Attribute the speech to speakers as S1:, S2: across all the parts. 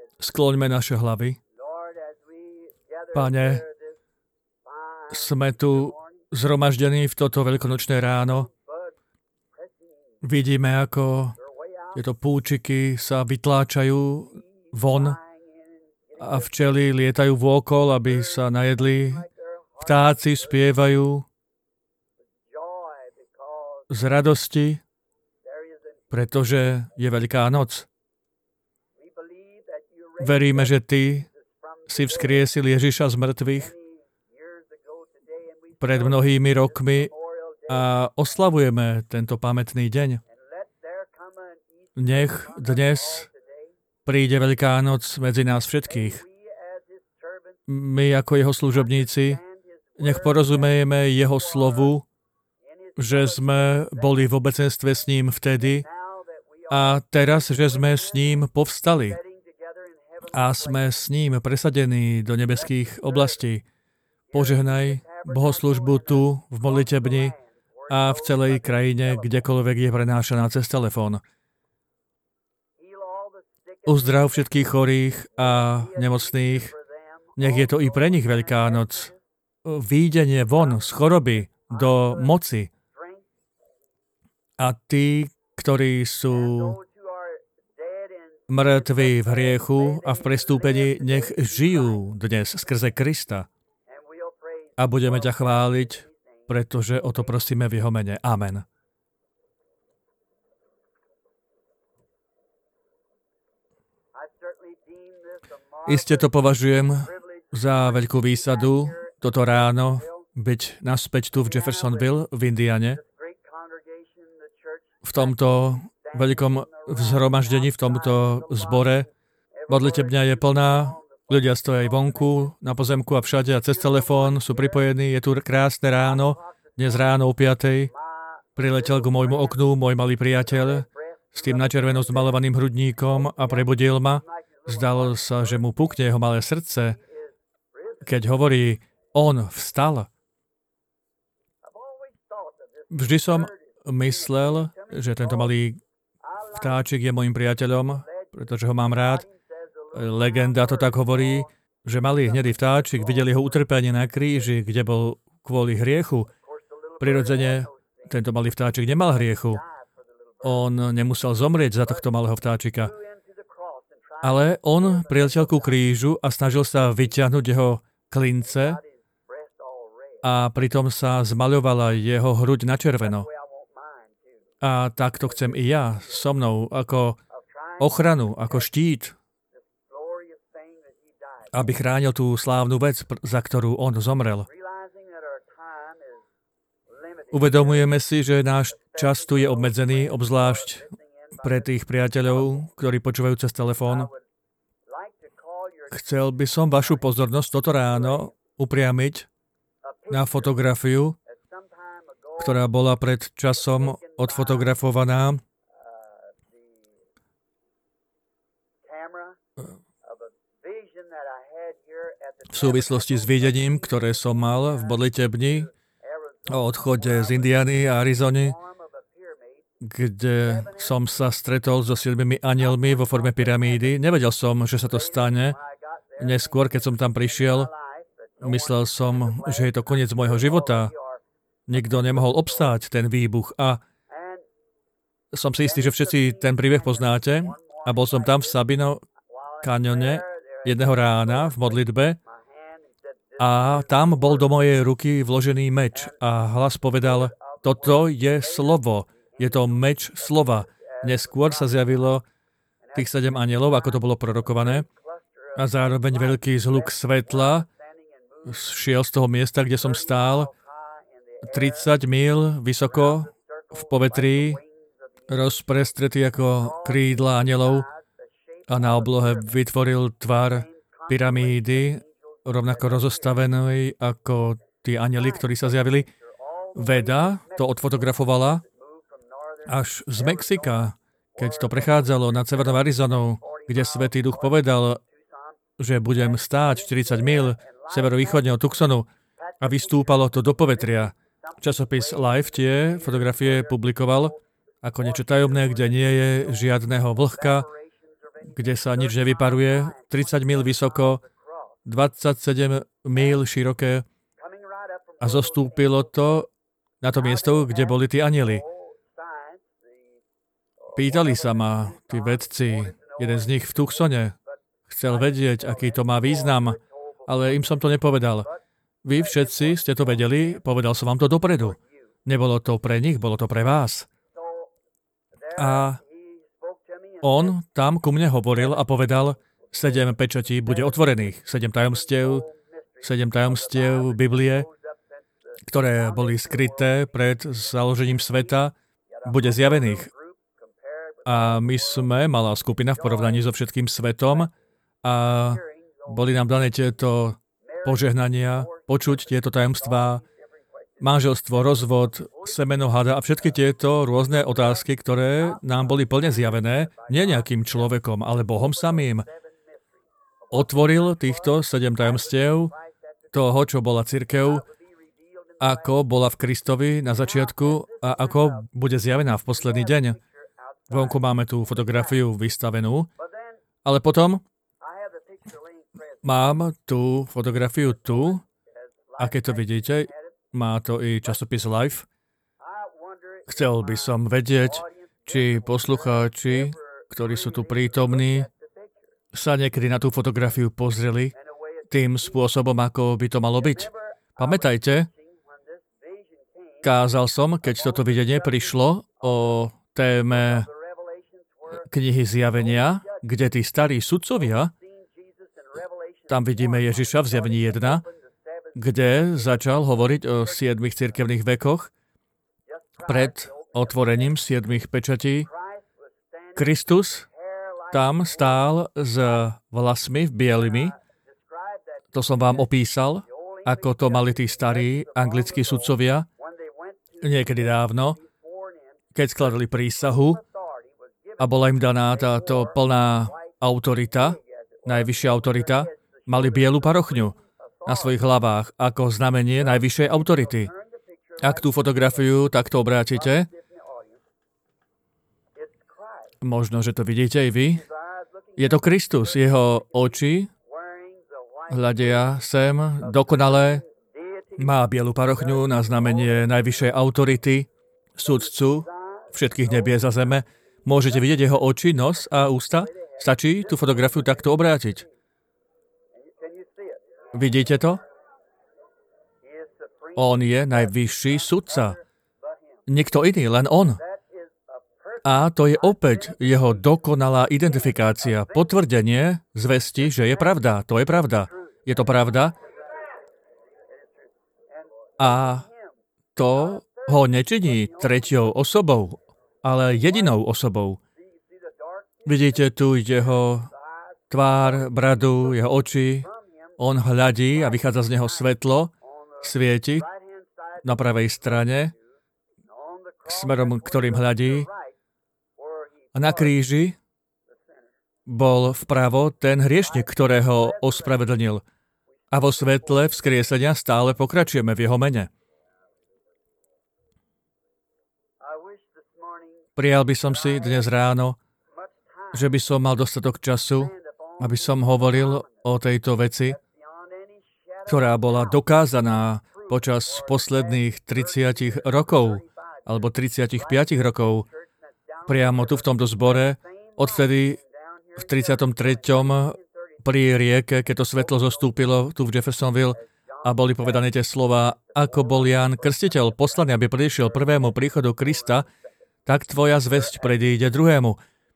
S1: Skloňme naše hlavy. Pane, sme tu zhromaždení v toto veľkonočné ráno. Vidíme, ako tieto púčiky sa vytláčajú von a včely lietajú vôkol, aby sa najedli. Vtáci spievajú z radosti, pretože je Veľká noc. Veríme, že Ty si vzkriesil Ježiša z mŕtvych pred mnohými rokmi a oslavujeme tento pamätný deň. Nech dnes príde Veľká noc medzi nás všetkých. My ako jeho služobníci, nech porozumieme jeho slovu, že sme boli v obecenstve s ním vtedy a teraz, že sme s ním povstali a sme s ním presadení do nebeských oblastí. Požehnaj bohoslužbu tu, v modlitebni a v celej krajine, kdekoľvek je prenášaná cez telefón. Uzdrav všetkých chorých a nemocných. Nech je to i pre nich Veľká noc. Výjdenie von z choroby do moci. A tí, ktorí sú mŕtvi v hriechu a v prestúpení, nech žijú dnes skrze Krista. A budeme ťa chváliť, pretože o to prosíme v jeho mene. Amen. Iste to považujem za veľkú výsadu toto ráno byť naspäť tu v Jeffersonville v Indiane. V tomto veľkom zhromaždení, v tomto zbore. Modlitebňa je plná, ľudia stojí vonku, na pozemku a všade a cez telefón sú pripojení. Je tu krásne ráno, dnes ráno o 5:00. Priletel k môjmu oknu môj malý priateľ s tým načerveno zmalovaným hrudníkom a prebudil ma. Zdalo sa, že mu pukne jeho malé srdce, keď hovorí, on vstal. Vždy som myslel, že tento malý vtáčik je môjim priateľom, pretože ho mám rád. Legenda to tak hovorí, že malý hnedý vtáčik videl jeho utrpenie na kríži, kde bol kvôli hriechu. Prirodzene tento malý vtáčik nemal hriechu. On nemusel zomrieť za tohto malého vtáčika. Ale on priletel ku krížu a snažil sa vyťahnuť jeho klince a pritom sa zmaľovala jeho hruď na červeno. A tak to chcem i ja so mnou, ako ochranu, ako štít, aby chránil tú slávnu vec, za ktorú on zomrel. Uvedomujeme si, že náš čas tu je obmedzený, obzvlášť pre tých priateľov, ktorí počúvajú cez telefón. Chcel by som vašu pozornosť toto ráno upriamiť na fotografiu, ktorá bola pred časom odfotografovaná v súvislosti s videním, ktoré som mal v modlitebni o odchode z Indiany a Arizony, kde som sa stretol so 7 anielmi vo forme pyramídy. Nevedel som, že sa to stane. Neskôr, keď som tam prišiel, myslel som, že je to koniec môjho života. Nikto nemohol obstáť ten výbuch a som si istý, že všetci ten príbeh poznáte. A bol som tam v Sabino kanione jedného rána v modlitbe a tam bol do mojej ruky vložený meč a hlas povedal, toto je slovo, je to meč slova. Neskôr sa zjavilo tých 7 anielov, ako to bolo prorokované a zároveň veľký zhluk svetla šiel z toho miesta, kde som stál, 30 míľ vysoko v povetrí, rozprestretý ako krídla anielov a na oblohe vytvoril tvar pyramídy, rovnako rozostavenej ako tí anieli, ktorí sa zjavili. Veda to odfotografovala až z Mexika, keď to prechádzalo nad Severnou Arizonou, kde Svätý Duch povedal, že budem stáť 40 míľ severovýchodne od Tucsonu a vystúpalo to do povetria. Časopis Life tie fotografie publikoval ako niečo tajomné, kde nie je žiadneho vlhka, kde sa nič nevyparuje, 30 míl vysoko, 27 míl široké a zostúpilo to na to miesto, kde boli tí anjeli. Pýtali sa ma, tí vedci, jeden z nich v Tucsone, chcel vedieť, aký to má význam, ale im som to nepovedal. Vy všetci ste to vedeli, povedal som vám to dopredu. Nebolo to pre nich, bolo to pre vás. A on tam ku mne hovoril a povedal, 7 pečatí bude otvorených, 7 tajomstiev Biblie, ktoré boli skryté pred založením sveta, bude zjavených. A my sme malá skupina v porovnaní so všetkým svetom a boli nám dané tieto požehnania, počuť tieto tajomstvá, manželstvo, rozvod, semeno hada a všetky tieto rôzne otázky, ktoré nám boli plne zjavené, nie nejakým človekom, ale Bohom samým. Otvoril týchto 7 tajomstiev toho, čo bola cirkev, ako bola v Kristovi na začiatku a ako bude zjavená v posledný deň. Vonku máme tú fotografiu vystavenú, ale potom mám tú fotografiu tu, a keď to vidíte, má to i časopis Life. Chcel by som vedieť, či poslucháči, ktorí sú tu prítomní, sa niekedy na tú fotografiu pozreli tým spôsobom, ako by to malo byť. Pamätajte, kázal som, keď toto videnie prišlo o téme knihy Zjavenia, kde tí starí sudcovia, tam vidíme Ježiša v Zjavení 1, kde začal hovoriť o 7 cirkevných vekoch pred otvorením 7 pečatí. Kristus tam stál s vlasmi bielými. To som vám opísal, ako to mali tí starí anglickí sudcovia niekedy dávno, keď skladali prísahu a bola im daná táto plná autorita, najvyššia autorita, mali bielu parochňu na svojich hlavách ako znamenie najvyššej autority. Ak tú fotografiu takto obrátite, možno, že to vidíte aj vy, je to Kristus. Jeho oči hľadia sem dokonale, má bielu parochňu na znamenie najvyššej autority, sudcu všetkých nebies a zeme. Môžete vidieť jeho oči, nos a ústa? Stačí tú fotografiu takto obrátiť. Vidíte to? On je najvyšší sudca. Nikto iný, len on. A to je opäť jeho dokonalá identifikácia, potvrdenie zvesti, že je pravda. To je pravda. Je to pravda? A to ho nečiní tretiou osobou, ale jedinou osobou. Vidíte tu jeho tvár, bradu, jeho oči. On hľadí a vychádza z neho svetlo, svieti na pravej strane, smerom, ktorým hľadí. A na kríži bol vpravo ten hriešnik, ktorého ospravedlnil. A vo svetle vzkriesenia stále pokračujeme v jeho mene. Prijal by som si dnes ráno, že by som mal dostatok času, aby som hovoril o tejto veci, ktorá bola dokázaná počas posledných 30 rokov, alebo 35 rokov, priamo tu v tomto zbore, odvtedy v 33. pri rieke, keď to svetlo zostúpilo tu v Jeffersonville a boli povedané tie slova, ako bol Ján Krstiteľ poslaný, aby predišiel prvému príchodu Krista, tak tvoja zvesť predíde druhému.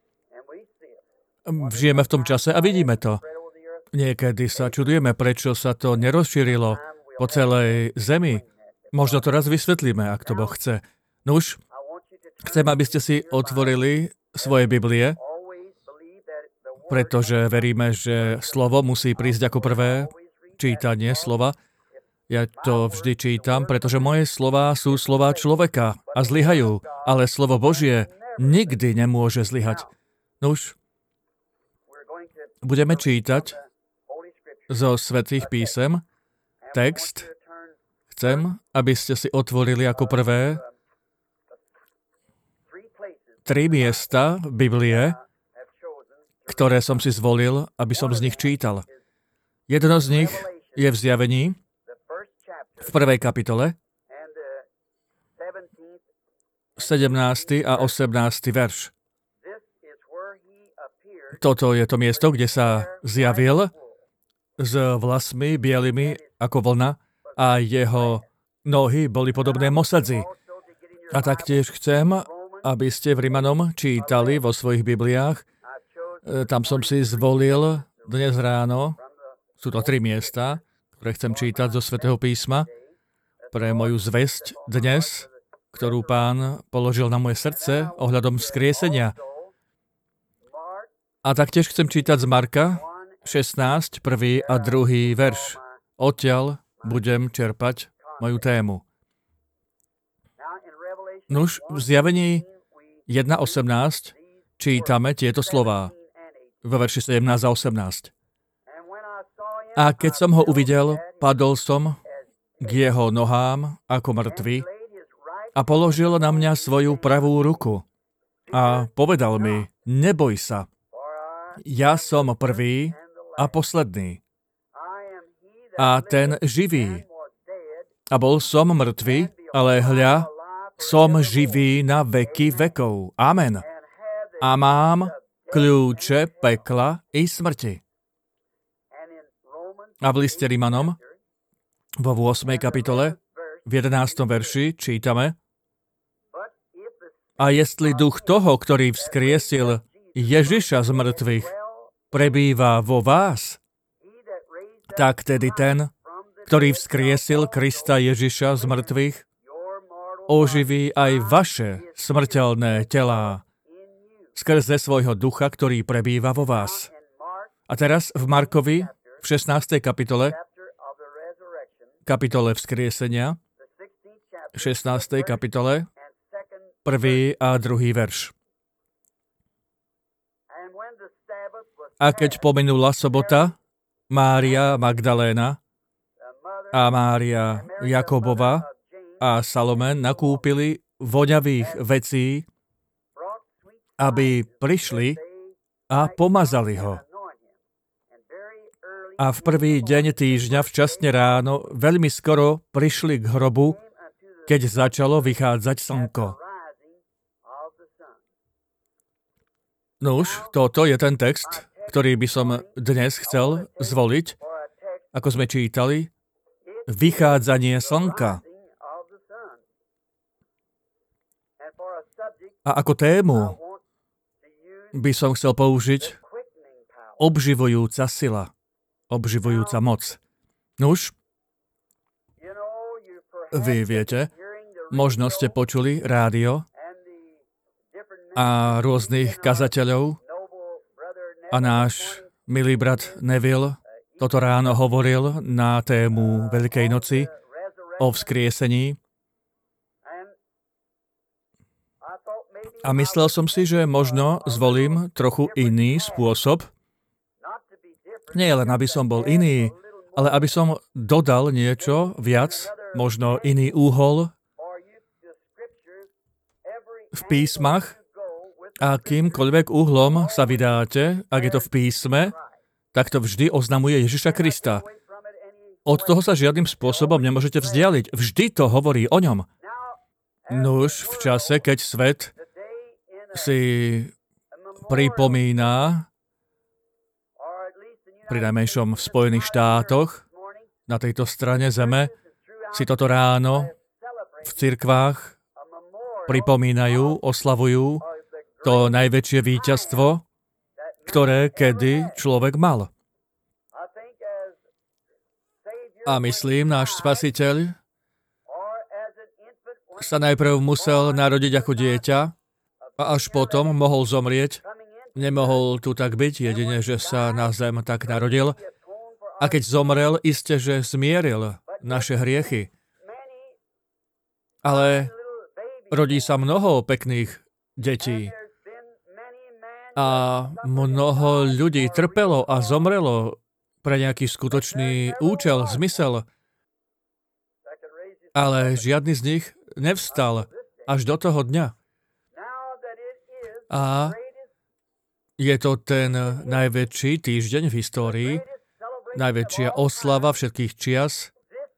S1: Žijeme v tom čase a vidíme to. Niekedy sa čudujeme, prečo sa to nerozšírilo po celej zemi. Možno to raz vysvetlíme, ak to Boh chce. Nuž, chcem, aby ste si otvorili svoje Biblie, pretože veríme, že slovo musí prísť ako prvé, čítanie slova. Ja to vždy čítam, pretože moje slová sú slová človeka a zlyhajú, ale slovo Božie nikdy nemôže zlyhať. Nuž, budeme čítať zo svätých písem text. Chcem, aby ste si otvorili ako prvé 3 miesta Biblie, ktoré som si zvolil, aby som z nich čítal. Jedno z nich je v Zjavení, v 1. kapitole, 17. a 18. verš. Toto je to miesto, kde sa zjavil s vlasmi bielými ako vlna a jeho nohy boli podobné mosadzi. A taktiež chcem, aby ste v Rimanom čítali vo svojich Bibliách. Tam som si zvolil dnes ráno, sú to 3 miesta, ktoré chcem čítať zo Svätého písma pre moju zvesť dnes, ktorú Pán položil na moje srdce ohľadom vzkriesenia. A taktiež chcem čítať z Marka 16, 1. a 2. verš. Odtiaľ budem čerpať moju tému. Nuž, v Zjavení 1.18 čítame tieto slová vo verši 17 a 18. A keď som ho uvidel, padol som k jeho nohám ako mŕtvy a položil na mňa svoju pravú ruku a povedal mi, neboj sa, ja som prvý a posledný a ten živý. A bol som mŕtvy, ale hľa, som živý na veky vekov. Amen. A mám kľúče pekla i smrti. A v liste Rimanom, vo 8. kapitole, v 11. verši čítame: A jestli duch toho, ktorý vzkriesil Ježiša z mŕtvych, prebýva vo vás, tak tedy ten, ktorý vzkriesil Krista Ježiša z mŕtvych, oživí aj vaše smrteľné telá skrze svojho ducha, ktorý prebýva vo vás. A teraz v Markovi, v 16. kapitole vzkriesenia, 16. kapitole, 1. a 2. verš. A keď pominula sobota, Mária Magdaléna a Mária Jakobova a Salome nakúpili voňavých vecí, aby prišli a pomazali ho. A v prvý deň týždňa včasne ráno veľmi skoro prišli k hrobu, keď začalo vychádzať slnko. Nuž, toto je ten text, ktorý by som dnes chcel zvoliť, ako sme čítali, vychádzanie slnka. A ako tému by som chcel použiť obživujúca sila, obživujúca moc. Nuž, vy viete, možno ste počuli rádio a rôznych kazateľov a náš milý brat Neville toto ráno hovoril na tému Veľkej noci o vzkriesení. A myslel som si, že možno zvolím trochu iný spôsob. Nie len, aby som bol iný, ale aby som dodal niečo viac, možno iný úhol v písmach. A kýmkoľvek uhlom sa vydáte, ak je to v písme, tak to vždy oznamuje Ježiša Krista. Od toho sa žiadnym spôsobom nemôžete vzdialiť. Vždy to hovorí o ňom. Nuž, v čase, keď svet si pripomína, pri najmenšom v Spojených štátoch, na tejto strane zeme, si toto ráno v cirkvách pripomínajú, oslavujú to najväčšie víťazstvo, ktoré kedy človek mal. A myslím, náš Spasiteľ sa najprv musel narodiť ako dieťa a až potom mohol zomrieť. Nemohol tu tak byť, jedine, že sa na zem tak narodil. A keď zomrel, iste, že zmieril naše hriechy. Ale rodí sa mnoho pekných detí. A mnoho ľudí trpelo a zomrelo pre nejaký skutočný účel, zmysel. Ale žiadny z nich nevstal až do toho dňa. A Je to ten najväčší týždeň v histórii, najväčšia oslava všetkých čias.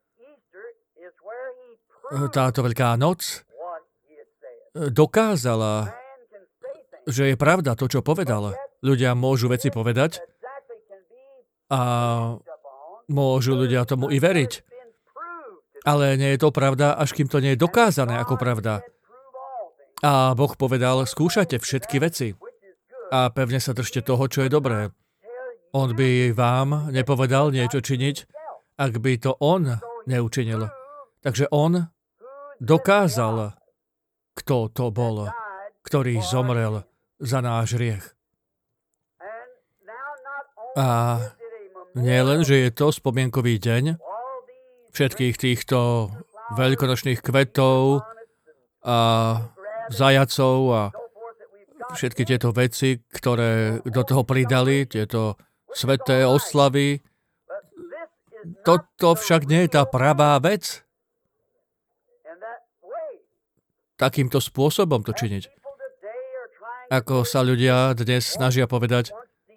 S1: Táto Veľká noc dokázala, že je pravda to, čo povedal. Ľudia môžu veci povedať a môžu ľudia tomu i veriť. Ale nie je to pravda, až kým to nie je dokázané ako pravda. A Boh povedal, skúšajte všetky veci a pevne sa držte toho, čo je dobré. On by vám nepovedal niečo činiť, ak by to on neučinil. Takže on dokázal, kto to bol, ktorý zomrel za náš hriech. A nie len, že je to spomienkový deň všetkých týchto veľkonočných kvetov a zajacov a všetky tieto veci, ktoré do toho pridali, tieto sveté oslavy. Toto však nie je tá pravá vec. Takýmto spôsobom to činiť. Ako sa ľudia dnes snažia povedať,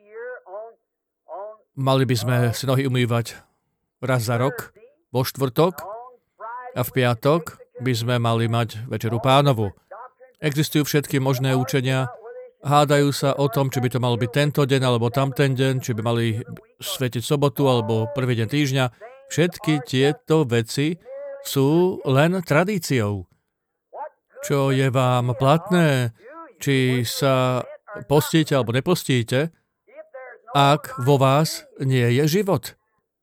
S1: mali by sme si nohy umývať raz za rok, vo štvrtok a v piatok by sme mali mať večeru Pánovu. Existujú všetky možné učenia, hádajú sa o tom, či by to malo byť tento deň alebo tamten deň, či by mali svetiť sobotu alebo prvý deň týždňa. Všetky tieto veci sú len tradíciou. Čo je vám platné, či sa postíte alebo nepostíte, ak vo vás nie je život.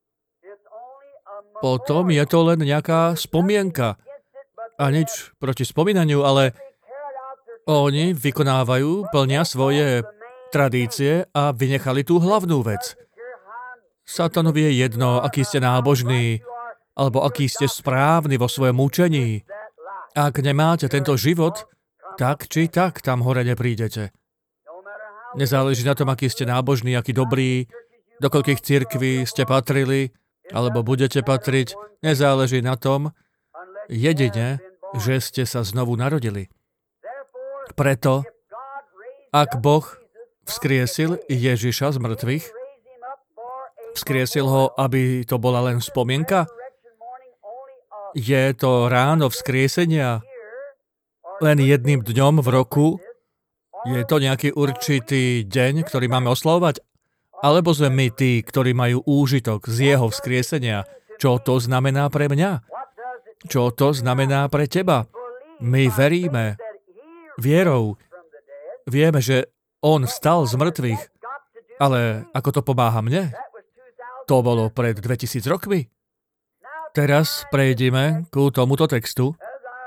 S1: Potom je to len nejaká spomienka. A nič proti spomínaniu, ale oni vykonávajú, plnia svoje tradície a vynechali tú hlavnú vec. Satanovi je jedno, aký ste nábožní, alebo aký ste správni vo svojom učení. Ak nemáte tento život, tak či tak tam hore neprídete. Nezáleží na tom, aký ste nábožní, aký dobrý, do koľkých cirkví ste patrili, alebo budete patriť. Nezáleží na tom, jedine, že ste sa znovu narodili. Preto, ak Boh vzkriesil Ježiša z mŕtvych, vzkriesil ho, aby to bola len spomienka, je to ráno vzkriesenia len jedným dňom v roku, je to nejaký určitý deň, ktorý máme oslavovať, alebo sme my tí, ktorí majú úžitok z jeho vzkriesenia. Čo to znamená pre mňa? Čo to znamená pre teba? My veríme vierou. Vieme, že on vstal z mŕtvych. Ale ako to pomáha mne? To bolo pred 2000 rokmi. Teraz prejdime ku tomuto textu.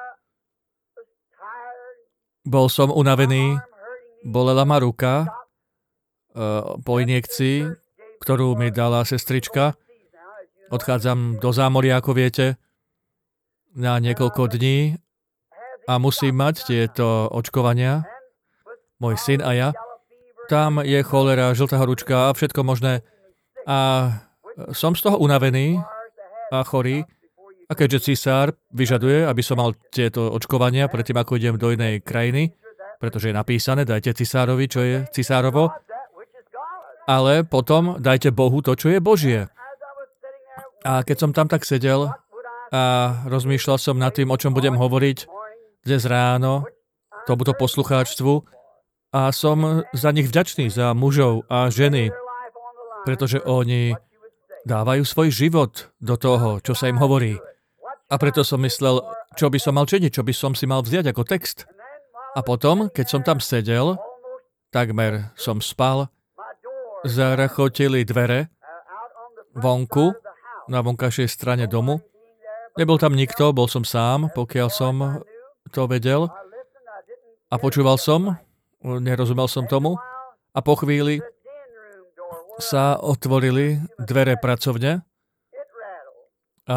S1: Bol som unavený, bolela ma ruka po injekcii, ktorú mi dala sestrička. Odchádzam do zámoria, ako viete, na niekoľko dní a musím mať tieto očkovania. Môj syn a ja. Tam je cholera, žltá horúčka a všetko možné. A som z toho unavený a chorý. A keďže cisár vyžaduje, aby som mal tieto očkovania predtým, ako idem do inej krajiny, pretože je napísané, dajte cisárovi, čo je cisárovo, ale potom dajte Bohu to, čo je Božie. A keď som tam tak sedel a rozmýšľal som nad tým, o čom budem hovoriť dnes ráno, tomuto poslucháčstvu, a som za nich vďačný, za mužov a ženy, pretože oni dávajú svoj život do toho, čo sa im hovorí. A preto som myslel, čo by som mal činiť, čo by som si mal vziať ako text. A potom, keď som tam sedel, takmer som spal, zarachotili dvere vonku, na vonkajšej strane domu. Nebol tam nikto, bol som sám, pokiaľ som to vedel. A počúval som, nerozumel som tomu. A po chvíli sa otvorili dvere pracovne a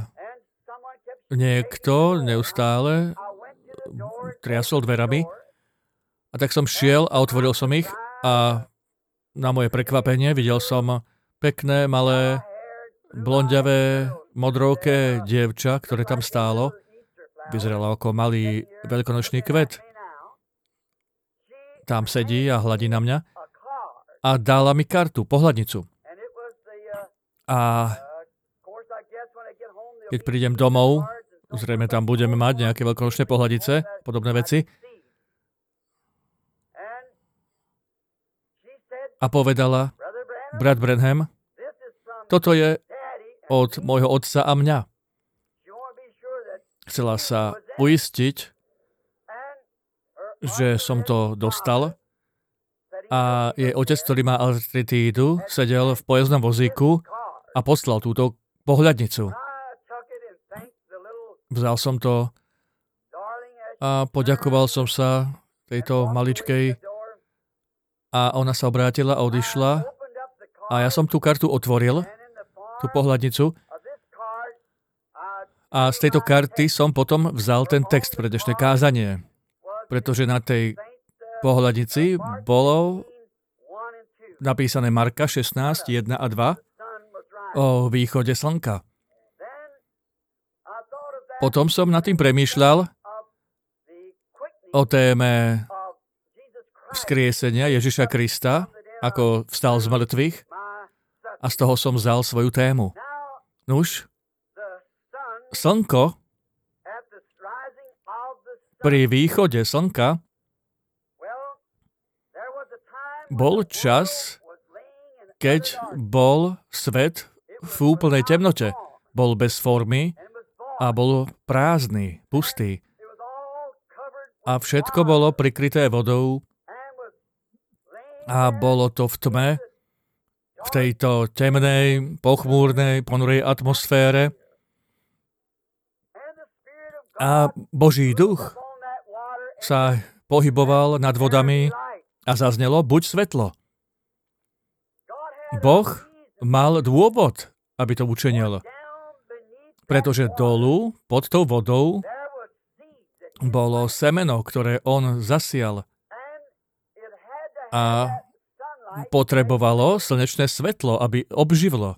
S1: niekto neustále triasol dverami. A tak som šiel a otvoril som ich a na moje prekvapenie videl som pekné, malé, blondiavé, modrovké dievča, ktoré tam stálo. Vyzeralo ako malý veľkonočný kvet. Tam sedí a hladí na mňa. a dala mi kartu, pohľadnicu. A keď prídem domov, zrejme tam budeme mať nejaké veľkonočné pohľadnice, podobné veci. A povedala, brat Branham, toto je od môjho otca a mňa. Chcela sa uistiť, že som to dostal. A jej otec, ktorý má artritídu, sedel v pojazdnom vozíku a poslal túto pohľadnicu. Vzal som to a poďakoval som sa tejto maličkej a ona sa obrátila a odišla a ja som tú kartu otvoril, tú pohľadnicu a z tejto karty som potom vzal ten text pre dnešné kázanie, pretože na tej pohľadnici bolo napísané Marka 16, 1 a 2 o východe slnka. Potom som nad tým premýšľal o téme vzkriesenia Ježiša Krista, ako vstal z mŕtvych, a z toho som vzal svoju tému. Nuž, slnko pri východe slnka bol čas, keď bol svet v úplnej temnote. Bol bez formy a bol prázdny, pustý. A všetko bolo prikryté vodou a bolo to v tme, v tejto temnej, pochmúrnej, ponurej atmosfére. A Boží duch sa pohyboval nad vodami a zaznelo, buď svetlo. Boh mal dôvod, aby to učinil. Pretože dolu, pod tou vodou, bolo semeno, ktoré on zasial. A potrebovalo slnečné svetlo, aby obživlo.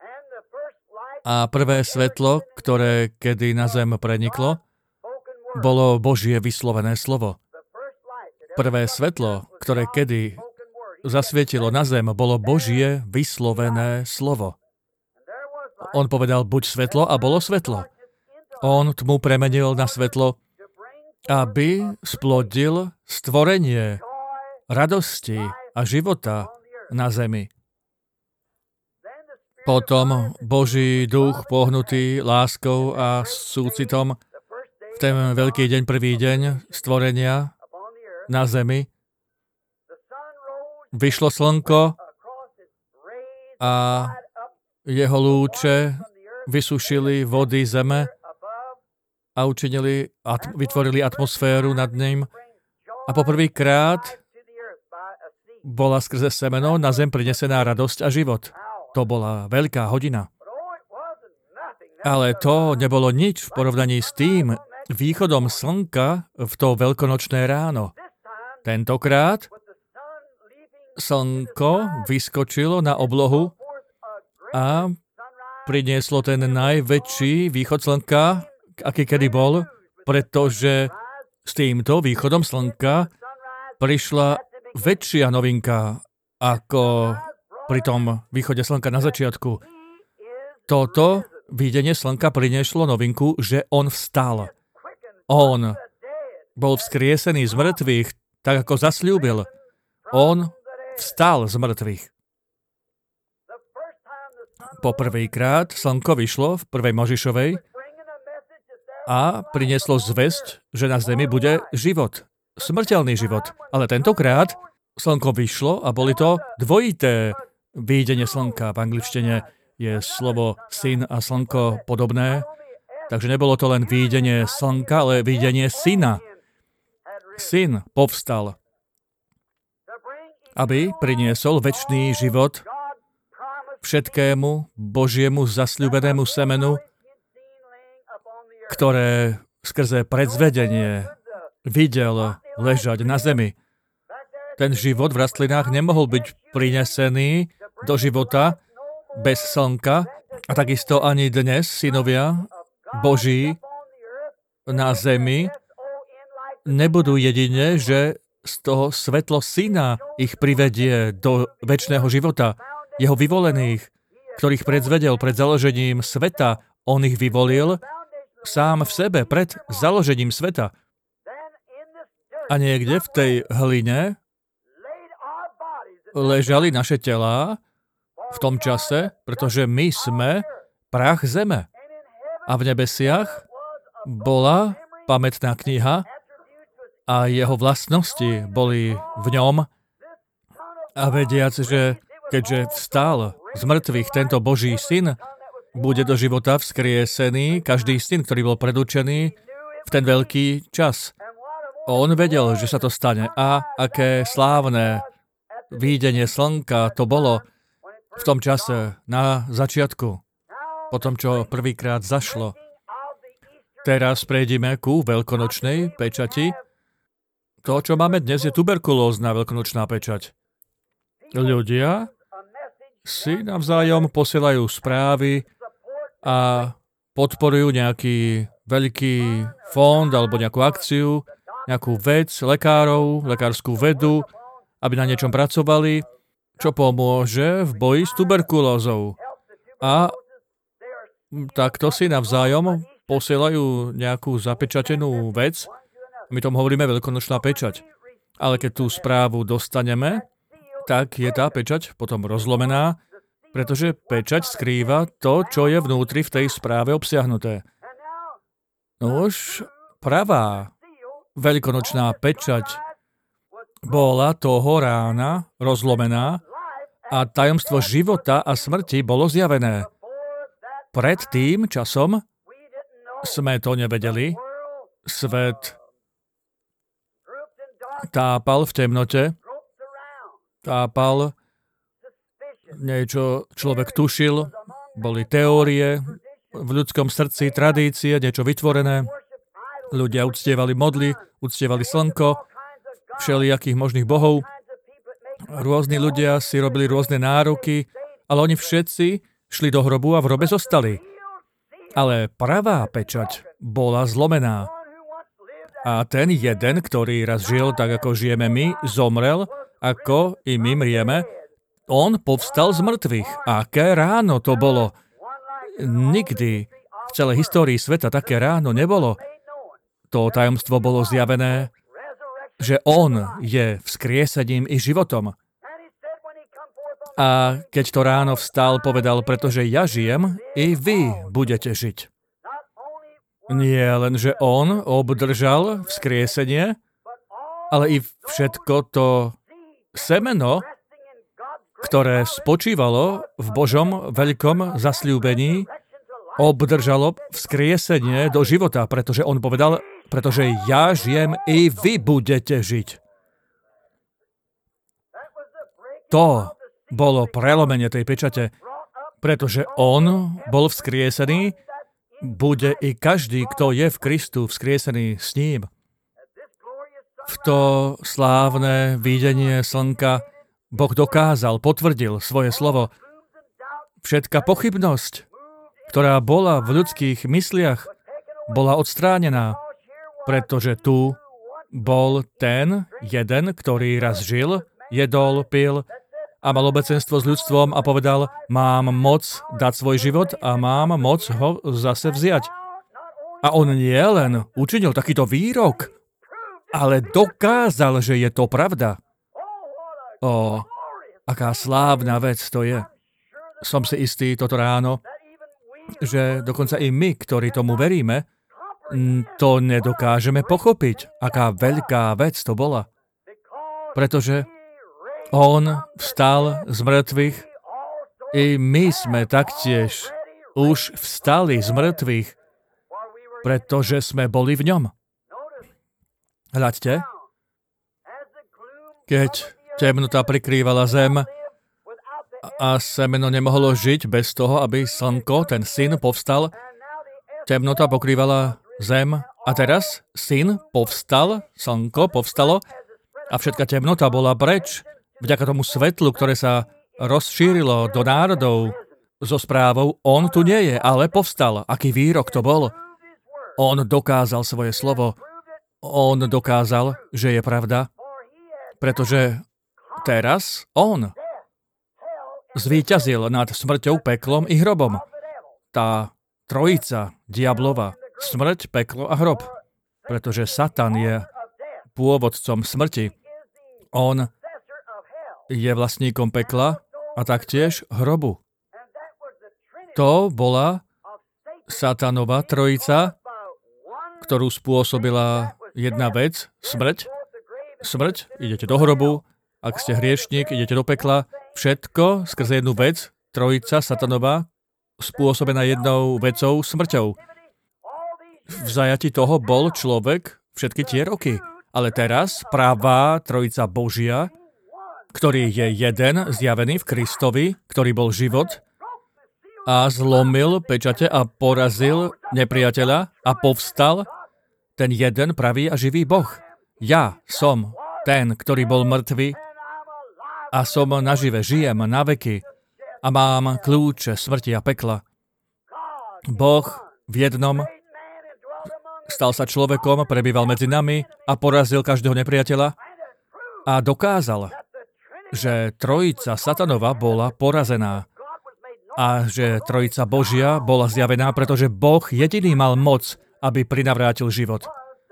S1: A prvé svetlo, ktoré kedy na zem preniklo, bolo Božie vyslovené slovo. Prvé svetlo, ktoré kedy zasvietilo na zem, bolo Božie vyslovené slovo. On povedal, buď svetlo, a bolo svetlo. On tmu premenil na svetlo, aby splodil stvorenie radosti a života na zemi. Potom Boží duch pohnutý láskou a súcitom v ten veľký deň, prvý deň stvorenia na zemi vyšlo slnko a jeho lúče vysušili vody zeme a vytvorili atmosféru nad ním. A poprvýkrát bola skrze semeno na zem prinesená radosť a život. To bola veľká hodina. Ale to nebolo nič v porovnaní s tým východom slnka v to veľkonočné ráno. Tentokrát slnko vyskočilo na oblohu a prinieslo ten najväčší východ slnka, aký kedy bol, pretože s týmto východom slnka prišla väčšia novinka ako pri tom východe slnka na začiatku. Toto videnie slnka prinieslo novinku, že on vstal. On bol vzkriesený z mŕtvych, tak ako zasľúbil. On vstal z mŕtvych. Poprvýkrát slnko vyšlo v prvej Možišovej a prinieslo zvesť, že na zemi bude život. Smrteľný život. Ale tentokrát slnko vyšlo a boli to dvojité videnie slnka. V angličtine je slovo syn a slnko podobné. Takže nebolo to len videnie slnka, ale videnie syna. Syn povstal, aby priniesol večný život všetkému Božiemu zasľúbenému semenu, ktoré skrze predzvedenie videl ležať na zemi. Ten život v rastlinách nemohol byť prinesený do života bez slnka a takisto ani dnes synovia Boží na zemi nebudú jedine, že z toho svetlo syna ich privedie do večného života. Jeho vyvolených, ktorých predzvedel pred založením sveta, on ich vyvolil sám v sebe, pred založením sveta. A niekde v tej hline ležali naše telá v tom čase, pretože my sme prach zeme. A v nebesiach bola pamätná kniha a jeho vlastnosti boli v ňom. A vediac, že keďže vstal z mŕtvych tento Boží syn, bude do života vzkriesený každý syn, ktorý bol predurčený v ten veľký čas. On vedel, že sa to stane. A aké slávne videnie slnka to bolo v tom čase na začiatku, po tom, čo prvýkrát zašlo. Teraz prejdeme ku veľkonočnej pečati. To, čo máme dnes, je tuberkulózna veľkonočná pečať. Ľudia si navzájom posielajú správy a podporujú nejaký veľký fond alebo nejakú akciu, nejakú vec, lekárov, lekárskú vedu, aby na niečom pracovali, čo pomôže v boji s tuberkulózou. A takto si navzájom posielajú nejakú zapečatenú vec. My tomu hovoríme veľkonočná pečať. Ale keď tú správu dostaneme, tak je tá pečať potom rozlomená, pretože pečať skrýva to, čo je vnútri v tej správe obsiahnuté. Už pravá veľkonočná pečať bola toho rána rozlomená a tajomstvo života a smrti bolo zjavené. Pred tým časom sme to nevedeli. Svet tápal v temnote, tápal, niečo človek tušil, boli teórie, v ľudskom srdci tradície, niečo vytvorené. Ľudia uctievali modly, uctievali slnko, všelijakých možných bohov. Rôzni ľudia si robili rôzne nároky, ale oni všetci šli do hrobu a v hrobe zostali. Ale pravá pečať bola zlomená. A ten jeden, ktorý raz žil tak, ako žijeme my, zomrel, ako i my mrieme, on povstal z mŕtvych. Aké ráno to bolo? Nikdy v celej histórii sveta také ráno nebolo. To tajomstvo bolo zjavené, že on je vzkriesením i životom. A keď to ráno vstal, povedal, pretože ja žijem, i vy budete žiť. Nie len, že on obdržal vzkriesenie, ale i všetko to semeno, ktoré spočívalo v Božom veľkom zasľúbení, obdržalo vzkriesenie do života, pretože on povedal, pretože ja žijem, i vy budete žiť. To bolo prelomenie tej pečate, pretože on bol vzkriesený, bude i každý, kto je v Kristu, vzkriesený s ním. V to slávne videnie slnka Boh dokázal, potvrdil svoje slovo. Všetká pochybnosť, ktorá bola v ľudských mysliach, bola odstránená, pretože tu bol ten jeden, ktorý raz žil, jedol, pil a mal obecenstvo s ľudstvom a povedal, mám moc dať svoj život a mám moc ho zase vziať. A on nie len učinil takýto výrok, ale dokázal, že je to pravda. Ó, aká slávna vec to je. Som si istý toto ráno, že dokonca i my, ktorí tomu veríme, to nedokážeme pochopiť, aká veľká vec to bola. Pretože on vstal z mŕtvych, i my sme taktiež už vstali z mŕtvych, pretože sme boli v ňom. Hľaďte, keď temnota prikrývala zem a semeno nemohlo žiť bez toho, aby slnko, ten syn, povstal, temnota pokrývala zem a teraz syn povstal, slnko povstalo a všetka temnota bola preč vďaka tomu svetlu, ktoré sa rozšírilo do národov so správou, on tu nie je, ale povstal. Aký výrok to bol? On dokázal svoje slovo. On dokázal, že je pravda, Pretože teraz on zvíťazil nad smrťou, peklom i hrobom. Tá trojica diablova, smrť, peklo a hrob. Pretože Satan je pôvodcom smrti. On je vlastníkom pekla a taktiež hrobu. To bola Satanova trojica, ktorú spôsobila jedna vec, smrť. Smrť, idete do hrobu, ak ste hriešnik, idete do pekla. Všetko skrze jednu vec, trojica Satanova, spôsobená jednou vecou, smrťou. V zajati toho bol človek všetky tie roky. Ale teraz pravá trojica Božia, ktorý je jeden, zjavený v Kristovi, ktorý bol život, a zlomil pečate a porazil nepriateľa a povstal ten jeden pravý a živý Boh. Ja som ten, ktorý bol mŕtvy a som nažive, žijem na veky a mám kľúče smrti a pekla. Boh v jednom stal sa človekom, prebýval medzi nami a porazil každého nepriateľa a dokázal, že trojica Satanova bola porazená a že trojica Božia bola zjavená, pretože Boh jediný mal moc, aby prinavrátil život.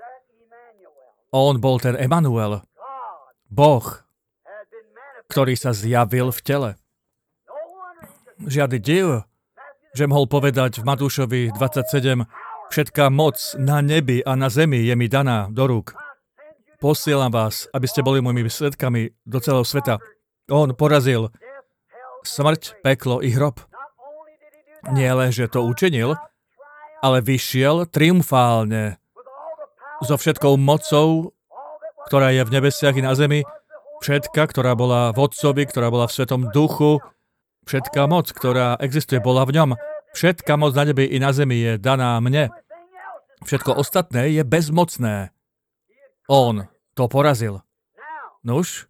S1: On bol ten Emanuel, Boh, ktorý sa zjavil v tele. Žiadny div, že mohol povedať v Matúšovi 27, všetká moc na nebi a na zemi je mi daná do rúk. Posielam vás, aby ste boli mojimi svedkami do celého sveta. On porazil smrť, peklo i hrob. Nie len, že to učinil, ale vyšiel triumfálne so všetkou mocou, ktorá je v nebesiach i na zemi, všetka, ktorá bola v Otcovi, ktorá bola v Svetom Duchu, všetká moc, ktorá existuje, bola v ňom. Všetká moc na nebi i na zemi je daná mne. Všetko ostatné je bezmocné. On to porazil. Nuž.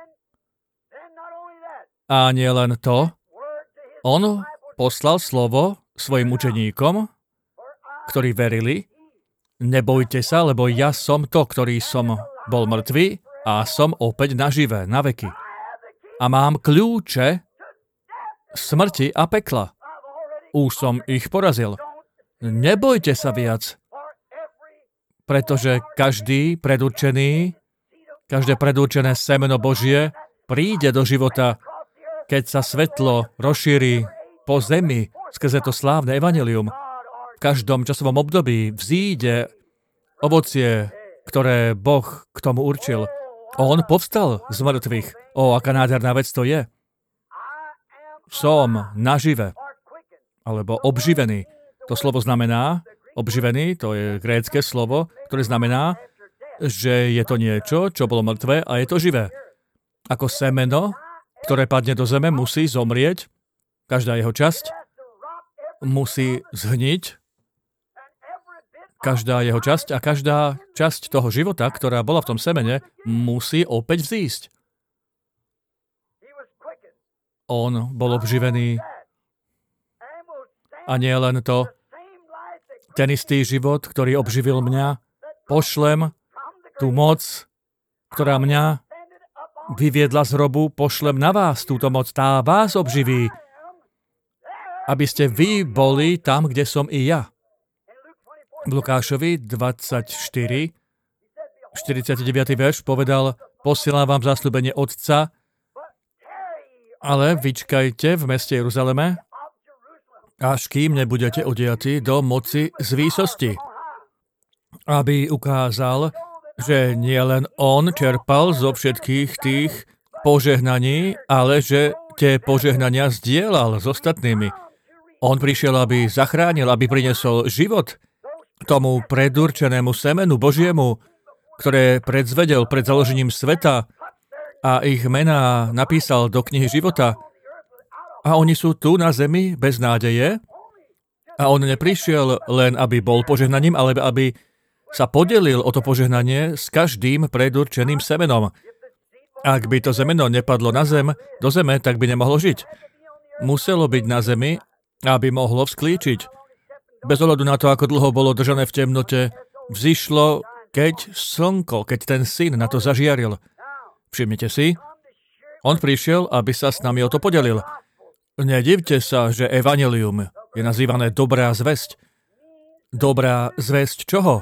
S1: A nie len to. On poslal slovo svojim učeníkom, ktorí verili, nebojte sa, lebo ja som to, ktorý som bol mŕtvý a som opäť nažive, na veky. A mám kľúče smrti a pekla. Už som ich porazil. Nebojte sa viac, pretože každé predurčené semeno Božie príde do života, keď sa svetlo rozšíri po zemi skrze to slávne evanjelium. V každom časovom období vzíde ovocie, ktoré Boh k tomu určil. On povstal z mŕtvych. Aká nádherná vec to je. Som nažive, alebo obživený. To slovo znamená, obživený, to je grécke slovo, ktoré znamená, že je to niečo, čo bolo mŕtve a je to živé. Ako semeno, ktoré padne do zeme, musí zomrieť, každá jeho časť musí zhniť, každá jeho časť a každá časť toho života, ktorá bola v tom semene, musí opäť vzísť. On bol obživený a nie len to, ten istý život, ktorý obživil mňa, pošlem tú moc, ktorá mňa vyviedla z hrobu, pošlem na vás túto moc, tá vás obživí, aby ste vy boli tam, kde som i ja. V Lukášovi 24, 49. verš povedal, posielam vám zasľúbenie Otca, ale vyčkajte v meste Jeruzaleme, až kým nebudete odjatí do moci z výsosti. Aby ukázal, že nie len on čerpal zo všetkých tých požehnaní, ale že tie požehnania zdieľal s ostatnými. On prišiel, aby zachránil, aby priniesol život tomu predurčenému semenu Božiemu, ktoré predzvedel pred založením sveta a ich mená napísal do knihy života. A oni sú tu na zemi bez nádeje a on neprišiel len, aby bol požehnaním, ale aby sa podelil o to požehnanie s každým predurčeným semenom. Ak by to semeno nepadlo na zem, do zeme, tak by nemohlo žiť. Muselo byť na zemi, aby mohlo vzklíčiť. Bez ohľadu na to, ako dlho bolo držané v temnote, vzišlo, keď ten syn na to zažiaril. Všimnite si, on prišiel, aby sa s nami o to podelil. Nedivte sa, že evanjelium je nazývané dobrá zvesť. Dobrá zvesť čoho?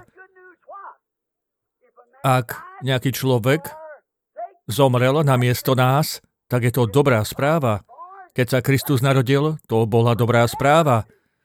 S1: Ak nejaký človek zomrel namiesto nás, tak je to dobrá správa. Keď sa Kristus narodil, to bola dobrá správa.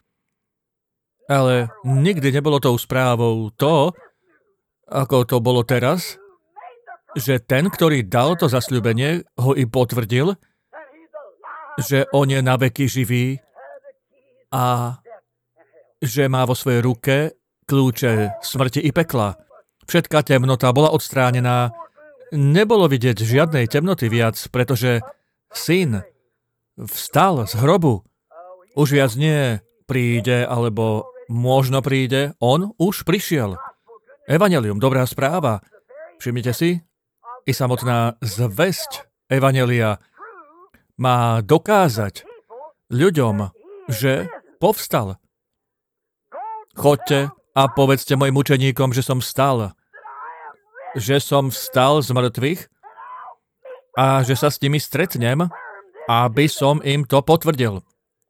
S1: Ale nikdy nebolo tou správou to, ako to bolo teraz, že ten, ktorý dal to zasľúbenie, ho i potvrdil, že on je na veky živý a že má vo svojej ruke kľúče smrti i pekla. Všetká temnota bola odstránená. Nebolo vidieť žiadnej temnoty viac, pretože syn vstal z hrobu. Už viac nie príde, alebo možno príde, on už prišiel. Evanjelium, dobrá správa. Všimnite si, i samotná zvesť evanjelia má dokázať ľuďom, že povstal. Choďte a povedzte mojim učeníkom, že som vstal. Že som vstal z mŕtvych a že sa s nimi stretnem, aby som im to potvrdil.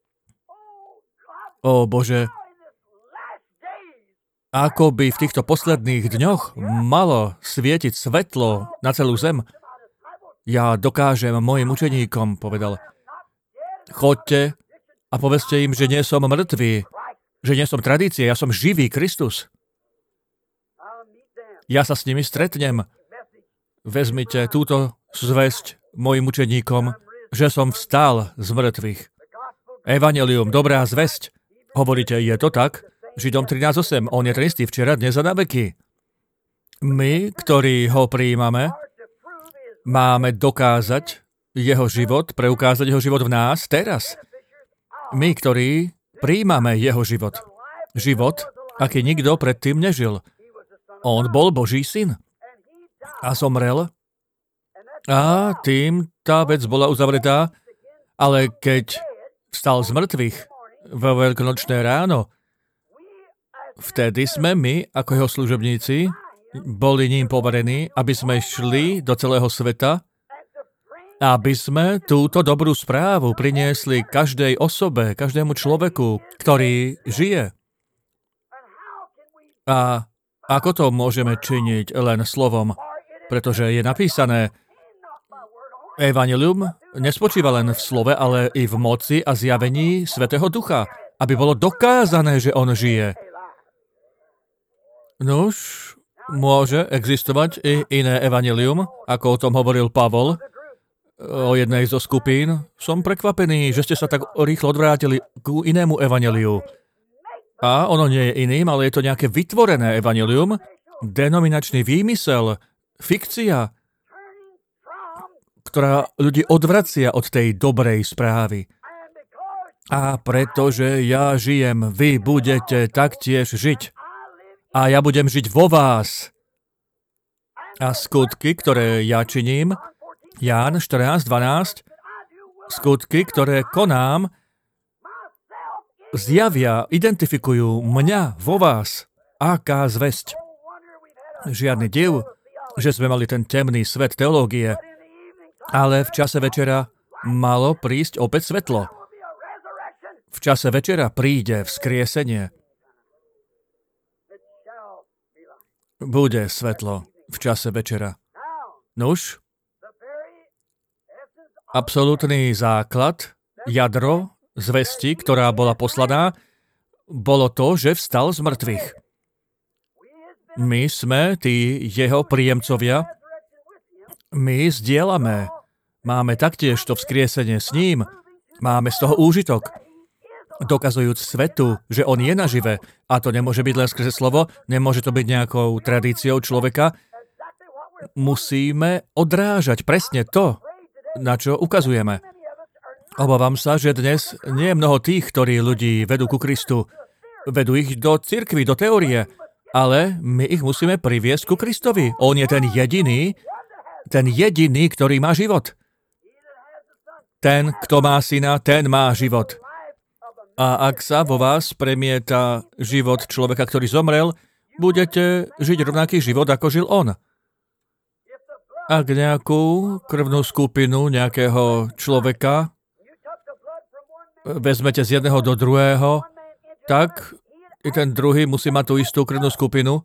S1: Ó Bože, ako by v týchto posledných dňoch malo svietiť svetlo na celú zem. Ja dokážem mojim učeníkom, povedal. Choďte a povedzte im, že nie som mŕtvý, že nie som tradície, ja som živý Kristus. Ja sa s nimi stretnem. Vezmite túto zvesť mojim učeníkom, že som vstal z mŕtvych. Evanjelium, dobrá zvesť. Hovoríte, je to tak? Židom 13.8, on je ten istý včera, dnes a na veky. My, ktorí ho prijímame, máme dokázať jeho život, preukázať jeho život v nás teraz. My, ktorí prijímame jeho život. Život, aký nikto predtým nežil. On bol Boží syn. A zomrel. A tým tá vec bola uzavretá, ale keď vstal z mŕtvych vo veľkonočné ráno, vtedy sme my, ako jeho služobníci, boli ním poverení, aby sme šli do celého sveta, aby sme túto dobrú správu priniesli každej osobe, každému človeku, ktorý žije. A ako to môžeme činiť len slovom? Pretože je napísané, evanjelium nespočíva len v slove, ale i v moci a zjavení Svätého Ducha, aby bolo dokázané, že on žije. Nuž, môže existovať i iné evanjelium, ako o tom hovoril Pavol o jednej zo skupín. Som prekvapený, že ste sa tak rýchlo odvrátili ku inému evanjeliu. A ono nie je iným, ale je to nejaké vytvorené evanjelium, denominačný výmysel, fikcia, ktorá ľudí odvracia od tej dobrej správy. A pretože ja žijem, vy budete taktiež žiť. A ja budem žiť vo vás. A skutky, ktoré ja činím, Ján 14.12, skutky, ktoré konám, zjavia, identifikujú mňa vo vás. Aká zvesť. Žiadny div, že sme mali ten temný svet teológie, ale v čase večera malo prísť opäť svetlo. V čase večera príde vzkriesenie. Bude svetlo v čase večera. Nuž, absolútny základ, jadro zvesti, ktorá bola poslaná, bolo to, že vstal z mŕtvych. My sme tí jeho príjemcovia. My zdieľame. Máme taktiež to vzkriesenie s ním. Máme z toho úžitok. Dokazujúc svetu, že on je nažive. A to nemôže byť len skrze slovo, nemôže to byť nejakou tradíciou človeka. Musíme odrážať presne to, na čo ukazujeme. Obávam sa, že dnes nie je mnoho tých, ktorí ľudí vedú ku Kristu. Vedú ich do cirkvi, do teórie, ale my ich musíme priviesť ku Kristovi. On je ten jediný, ktorý má život. Ten, kto má syna, ten má život. A ak sa vo vás premieta život človeka, ktorý zomrel, budete žiť rovnaký život, ako žil on. Ak nejakú krvnú skupinu nejakého človeka vezmete z jedného do druhého, tak i ten druhý musí mať tú istú krvnú skupinu.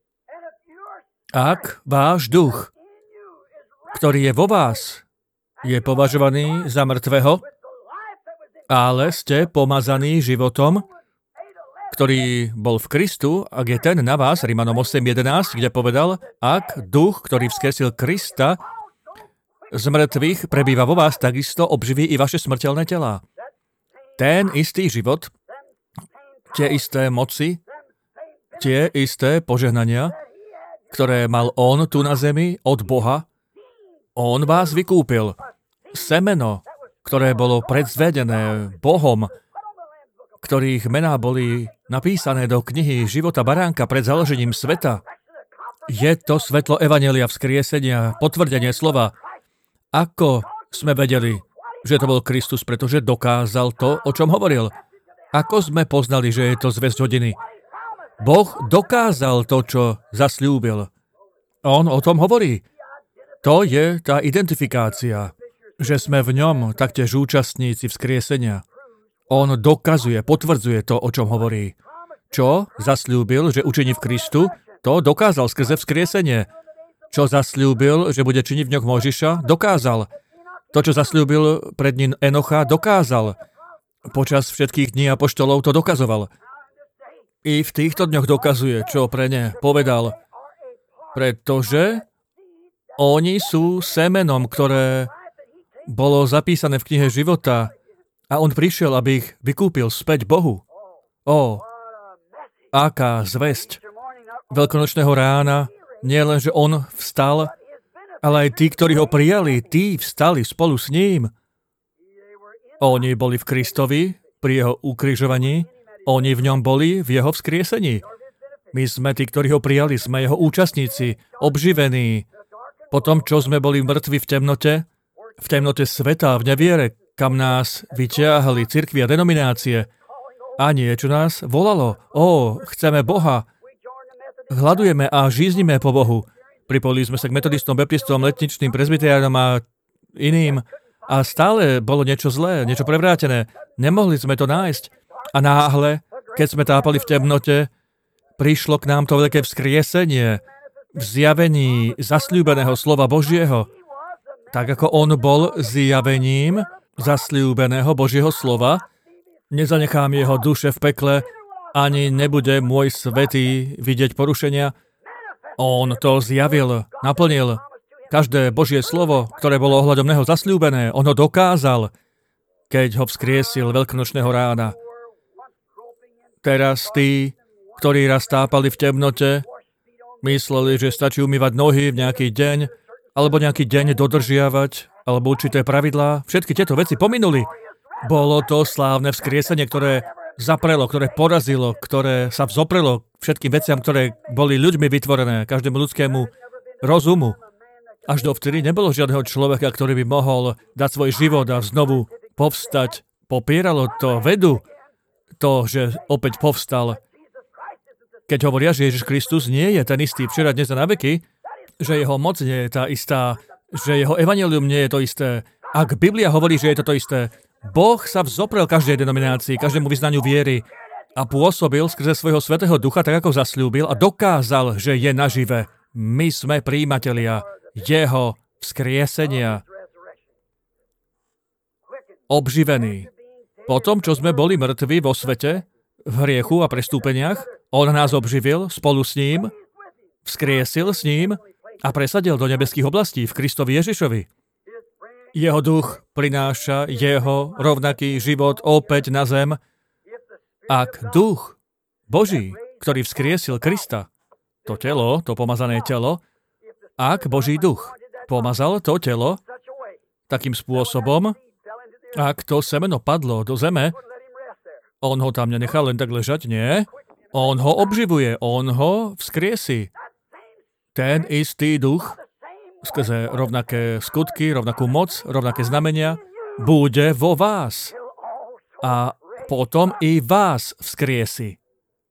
S1: Ak váš duch, ktorý je vo vás, je považovaný za mŕtvého, ale ste pomazaní životom, ktorý bol v Kristu, ak je ten na vás, Rimanom 8.11, kde povedal, ak duch, ktorý vzkriesil Krista z mŕtvych, prebýva vo vás, takisto obživí i vaše smrteľné telá. Ten istý život, tie isté moci, tie isté požehnania, ktoré mal on tu na zemi od Boha, on vás vykúpil. Semeno, ktoré bolo predzvedené Bohom, ktorých mená boli napísané do knihy života baránka pred založením sveta, je to svetlo evanjelia vzkriesenia, potvrdenie slova. Ako sme vedeli, že to bol Kristus, pretože dokázal to, o čom hovoril. Ako sme poznali, že je to zvesť hodiny? Boh dokázal to, čo zasľúbil. On o tom hovorí. To je tá identifikácia, že sme v ňom taktiež účastníci vzkriesenia. On dokazuje, potvrdzuje to, o čom hovorí. Čo zasľúbil, že učiní v Kristu, to dokázal skrze vzkriesenie. Čo zasľúbil, že bude činiť v ňoch Mojžiša, dokázal. To, čo zasľúbil pred ním Enocha, dokázal. Počas všetkých dní apoštolov to dokazoval. I v týchto dňoch dokazuje, čo pre ne povedal. Pretože oni sú semenom, ktoré bolo zapísané v knihe života a on prišiel, aby ich vykúpil späť Bohu. Aká zvesť veľkonočného rána, nie len, že on vstal, ale aj tí, ktorí ho prijali, tí vstali spolu s ním. Oni boli v Kristovi pri jeho ukrižovaní, oni v ňom boli v jeho vzkriesení. My sme tí, ktorí ho prijali, sme jeho účastníci, obživení. Po tom, čo sme boli mŕtvi v temnote sveta, v neviere, kam nás vyťahli cirkvi a denominácie. A niečo nás volalo. Chceme Boha. Hľadujeme a žíznime po Bohu. Pripojili sme sa k metodistom, baptistom, letničným, presbyteriánom a iným. A stále bolo niečo zlé, niečo prevrátené. Nemohli sme to nájsť. A náhle, keď sme tápali v temnote, prišlo k nám to veľké vzkriesenie v zjavení zasľúbeného slova Božieho. Tak ako on bol zjavením zasľúbeného Božieho slova, nezanechám jeho duše v pekle, ani nebude môj svätý vidieť porušenia. On to zjavil, naplnil. Každé Božie slovo, ktoré bolo ohľadom neho zasľúbené, on ho dokázal, keď ho vzkriesil veľkonočného rána. Teraz tí, ktorí raz tápali v temnote, mysleli, že stačí umývať nohy v nejaký deň, alebo nejaký deň dodržiavať, alebo určité pravidlá. Všetky tieto veci pominuli. Bolo to slávne vzkriesenie, ktoré zaprelo, ktoré porazilo, ktoré sa vzoprelo všetkým veciam, ktoré boli ľuďmi vytvorené, každému ľudskému rozumu. Až dovtedy nebolo žiadneho človeka, ktorý by mohol dať svoj život a znovu povstať. Popieralo to vedu, to, že opäť povstal. Keď hovoria, že Ježiš Kristus nie je ten istý včera, dnes a na veky, že jeho moc nie je tá istá, že jeho evanjelium nie je to isté. Ak Biblia hovorí, že je to isté, Boh sa vzoprel každej denominácii, každému vyznaniu viery a pôsobil skrze svojho svätého ducha, tak ako zasľúbil a dokázal, že je nažive. My sme prijímatelia jeho vzkriesenia. Obživení. Potom, čo sme boli mŕtvi vo svete, v hriechu a prestúpeniach, on nás obživil spolu s ním, vzkriesil s ním a presadil do nebeských oblastí v Kristovi Ježišovi. Jeho duch prináša jeho rovnaký život opäť na zem. Ak duch Boží, ktorý vzkriesil Krista, to telo, to pomazané telo, ak Boží duch pomazal to telo takým spôsobom, ak to semeno padlo do zeme, on ho tam nenechá len tak ležať, nie. On ho obživuje, on ho vzkriesí. Ten istý duch, skrze rovnaké skutky, rovnakú moc, rovnaké znamenia, bude vo vás. A potom i vás vzkriesi.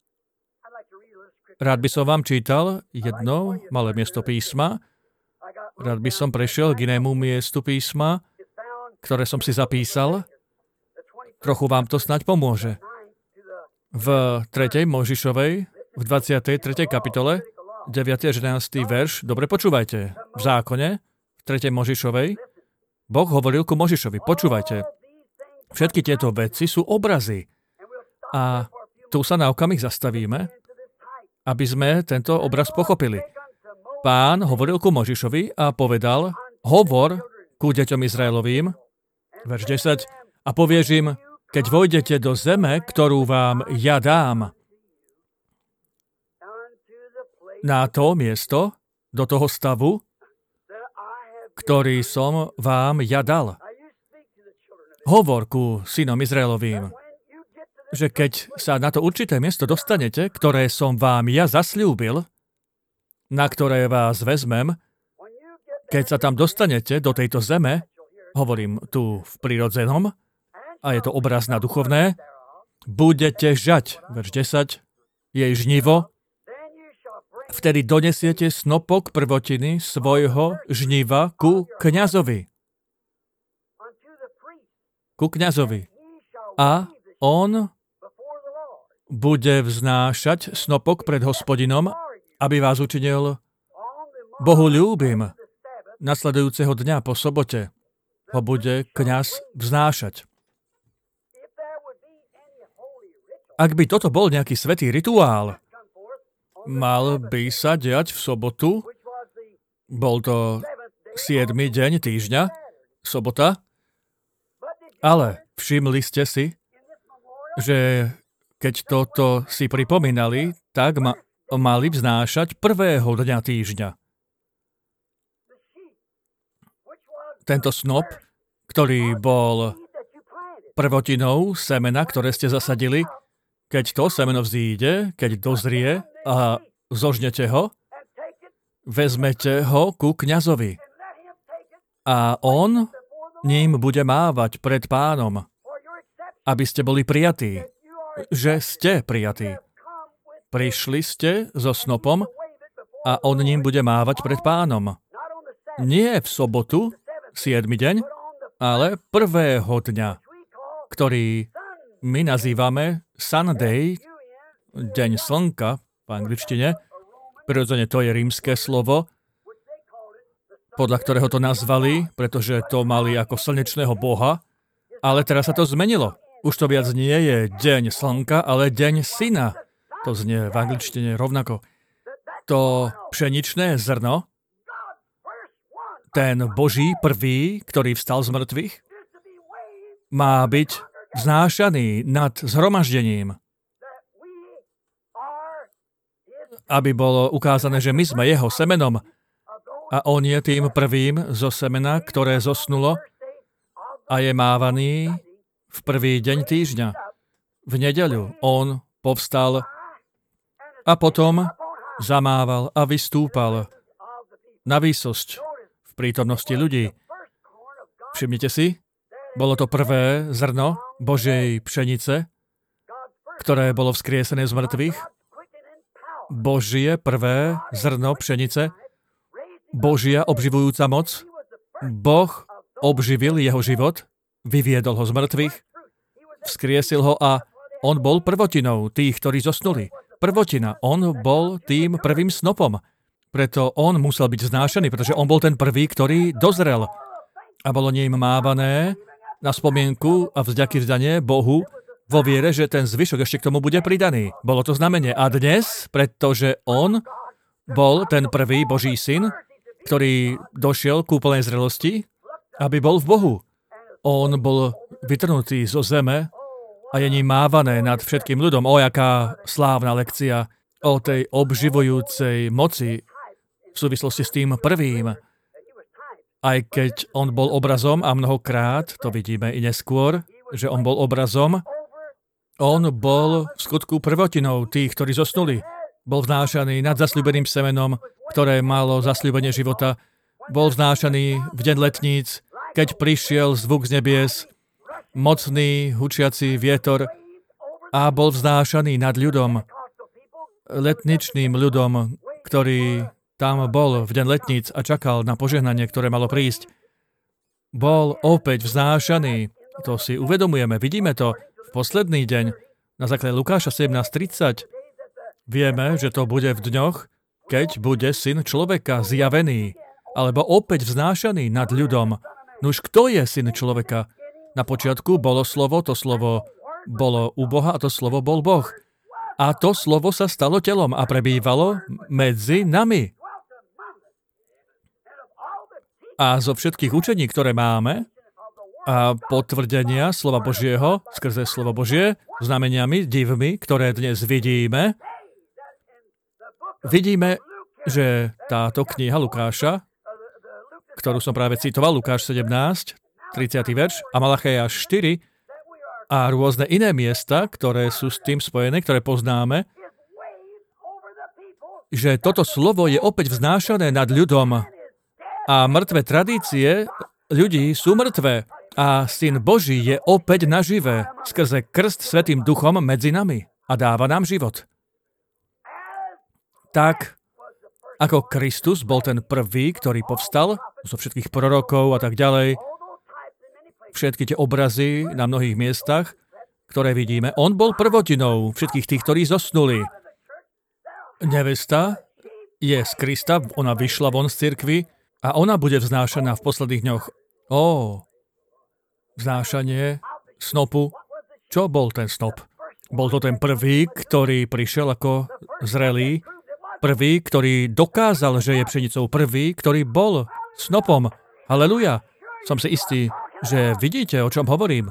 S1: Rád by som vám čítal jedno malé miesto písma. Rád by som prešiel k inému miestu písma, ktoré som si zapísal. Trochu vám to snáď pomôže. V 3. Mojžišovej, v 23. kapitole, 9. a 11. verš, dobre počúvajte. V zákone, v 3. Mojžišovej, Boh hovoril ku Mojžišovi, počúvajte, všetky tieto veci sú obrazy. A tu sa na okamih zastavíme, aby sme tento obraz pochopili. Pán hovoril ku Mojžišovi a povedal, hovor ku deťom Izraelovým, verš 10, a povieš im, keď vojdete do zeme, ktorú vám ja dám, na to miesto, do toho stavu, ktorý som vám ja dal. Hovor ku synom Izraelovým, že keď sa na to určité miesto dostanete, ktoré som vám ja zasľúbil, na ktoré vás vezmem, keď sa tam dostanete do tejto zeme, hovorím tu v prirodzenom, a je to obraz na duchovné, budete žať, verš 10, jej žnivo, vtedy donesiete snopok prvotiny svojho žniva ku kňazovi. Ku kňazovi. A on bude vznášať snopok pred Hospodinom, aby vás učinil bohuľúbym. Nasledujúceho dňa po sobote ho bude kňaz vznášať. Ak by toto bol nejaký svätý rituál, mal by sa diať v sobotu, bol to 7. deň týždňa, sobota, ale všimli ste si, že keď toto si pripomínali, tak mali vznášať prvého dňa týždňa. Tento snop, ktorý bol prvotinou semena, ktoré ste zasadili, keď to semeno vzíde, keď dozrie a zožnete ho, vezmete ho ku kňazovi. A on ním bude mávať pred Pánom, aby ste boli prijatí, že ste prijatí. Prišli ste so snopom a on ním bude mávať pred Pánom. Nie v sobotu, 7. deň, ale prvého dňa, ktorý my nazývame Sunday, deň slnka v angličtine. Prirodzene to je rímske slovo, podľa ktorého to nazvali, pretože to mali ako slnečného boha, ale teraz sa to zmenilo. Už to viac nie je deň slnka, ale deň syna. To znie v angličtine rovnako. To pšeničné zrno, ten Boží prvý, ktorý vstal z mŕtvych, má byť vznášaný nad zhromaždením, aby bolo ukázané, že my sme jeho semenom a on je tým prvým zo semena, ktoré zosnulo a je mávaný v prvý deň týždňa. V nedeľu on povstal a potom zamával a vystúpal na výsosť v prítomnosti ľudí. Všimnite si, bolo to prvé zrno Božej pšenice, ktoré bolo vzkriesené z mŕtvych. Božie prvé zrno pšenice, Božia obživujúca moc. Boh obživil jeho život, vyviedol ho z mŕtvych, vzkriesil ho a on bol prvotinou tých, ktorí zosnuli. Prvotina, on bol tým prvým snopom. Preto on musel byť vznášaný, pretože on bol ten prvý, ktorý dozrel. A bolo ním mávané na spomienku a vďaky vzdanie Bohu vo viere, že ten zvyšok ešte k tomu bude pridaný. Bolo to znamenie. A dnes, pretože on bol ten prvý Boží syn, ktorý došiel k úplnej zrelosti, aby bol v Bohu. On bol vytrhnutý zo zeme a je ním mávané nad všetkým ľudom. O, jaká slávna lekcia o tej obživujúcej moci v súvislosti s tým prvým. Aj keď on bol obrazom, a mnohokrát, to vidíme i neskôr, že on bol obrazom, on bol v skutku prvotinou tých, ktorí zosnuli. Bol vznášaný nad zasľúbeným semenom, ktoré malo zasľúbenie života. Bol vznášaný v deň letníc, keď prišiel zvuk z nebies, mocný, hučiaci vietor a bol vznášaný nad ľudom, letničným ľudom, ktorí tam bol v deň letníc a čakal na požehnanie, ktoré malo prísť. Bol opäť vznášaný. To si uvedomujeme, vidíme to v posledný deň. Na základe Lukáša 17:30 vieme, že to bude v dňoch, keď bude Syn človeka zjavený, alebo opäť vznášaný nad ľudom. Nuž kto je Syn človeka? Na počiatku bolo slovo, to slovo bolo u Boha a to slovo bol Boh. A to slovo sa stalo telom a prebývalo medzi nami. A zo všetkých učení, ktoré máme, a potvrdenia slova Božieho, skrze slovo Božie, znameniami, divmi, ktoré dnes vidíme, vidíme, že táto kniha Lukáša, ktorú som práve citoval, Lukáš 17, 30. verš, a Malachiáš 4, a rôzne iné miesta, ktoré sú s tým spojené, ktoré poznáme, že toto slovo je opäť vznášané nad ľudom. A mŕtve tradície ľudí sú mŕtve. A Syn Boží je opäť nažive skrze krst Svätým Duchom medzi nami a dáva nám život. Tak, ako Kristus bol ten prvý, ktorý povstal zo všetkých prorokov a tak ďalej, všetky tie obrazy na mnohých miestach, ktoré vidíme, on bol prvodinou všetkých tých, ktorí zosnuli. Nevesta je z Krista, ona vyšla von z cirkvi a ona bude vznášaná v posledných dňoch. Vznášanie snopu. Čo bol ten snop? Bol to ten prvý, ktorý prišiel ako zrelý, prvý, ktorý dokázal, že je pšenicou, prvý, ktorý bol snopom. Haleluja. Som si istý, že vidíte, o čom hovorím.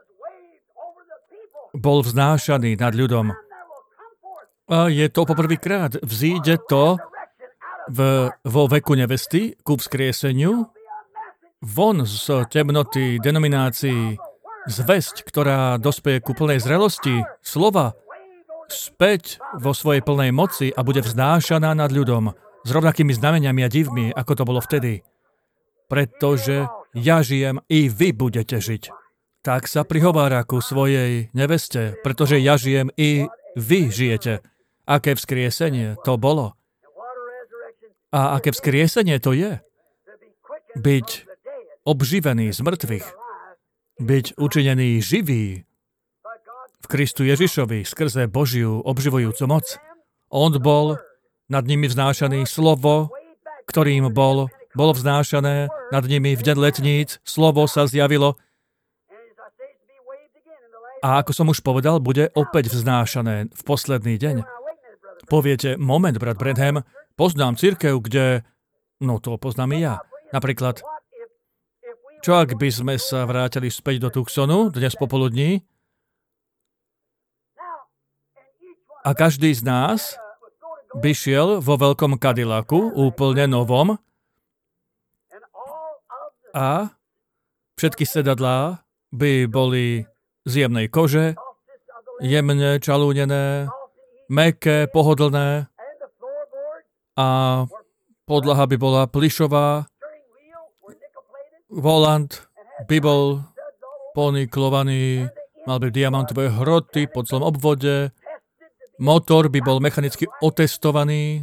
S1: Bol vznášaný nad ľudom. A je to poprvýkrát. Vzíde to vo veku nevesty ku vzkrieseniu, von z temnoty denominácií, zvesť, ktorá dospeje ku plnej zrelosti, slova, späť vo svojej plnej moci a bude vznášaná nad ľudom s rovnakými znameniami a divmi, ako to bolo vtedy. Pretože ja žijem, i vy budete žiť. Tak sa prihovára ku svojej neveste, pretože ja žijem, i vy žijete. Aké vzkriesenie to bolo? A aké vzkriesenie to je? Byť obživený z mŕtvych. Byť učinený živý v Kristu Ježišovi skrze Božiu obživujúcu moc. On bol nad nimi vznášaný, slovo, ktorým bolo vznášané nad nimi v deň letníc, slovo sa zjavilo a ako som už povedal, bude opäť vznášané v posledný deň. Poviete, moment, brat Branham, poznám cirkev, kde... No to poznám i ja. Napríklad, čo ak by sme sa vrátili späť do Tucsonu dnes popoludní a každý z nás by šiel vo veľkom Cadillacu, úplne novom, a všetky sedadlá by boli z jemnej kože, jemne čalúnené, mäkké, pohodlné a podlaha by bola plyšová, volant by bol poniklovaný, mal by diamantové hroty po celom obvode, motor by bol mechanicky otestovaný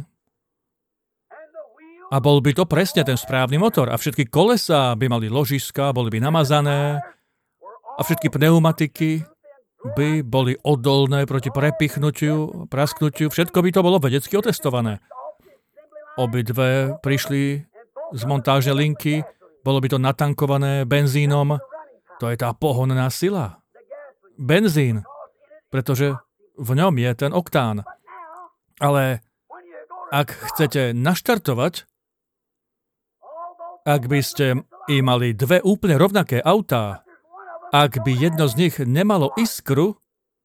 S1: a bol by to presne ten správny motor a všetky kolesá by mali ložiska, boli by namazané a všetky pneumatiky by boli odolné proti prepichnutiu, prasknutiu, všetko by to bolo vedecky otestované. Obidve prišli z montážnej linky, bolo by to natankované benzínom, to je tá pohonná sila. Benzín, pretože v ňom je ten oktán. Ale ak chcete naštartovať, ak by ste i mali dve úplne rovnaké autá, ak by jedno z nich nemalo iskru,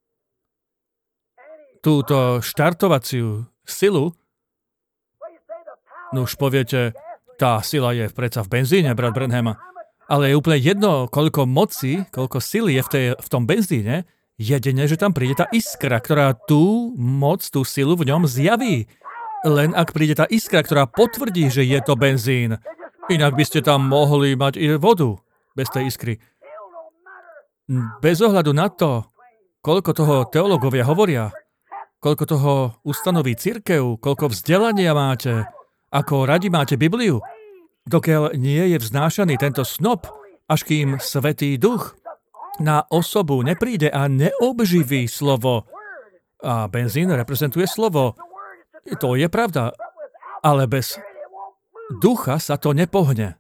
S1: túto štartovaciu silu, no už poviete, tá sila je predsa v benzíne, brat Branham, ale je úplne jedno, koľko moci, koľko sily je v tom benzíne, jedine, že tam príde tá iskra, ktorá tú moc, tú silu v ňom zjaví. Len ak príde tá iskra, ktorá potvrdí, že je to benzín. Inak by ste tam mohli mať i vodu bez tej iskry. Bez ohľadu na to, koľko toho teológovia hovoria, koľko toho ustanoví cirkev, koľko vzdelania máte, Ako radi máte Bibliu, dokiaľ nie je vznášaný tento snop, až kým Svätý Duch na osobu nepríde a neobživí slovo. A benzín reprezentuje slovo. To je pravda, ale bez ducha sa to nepohne.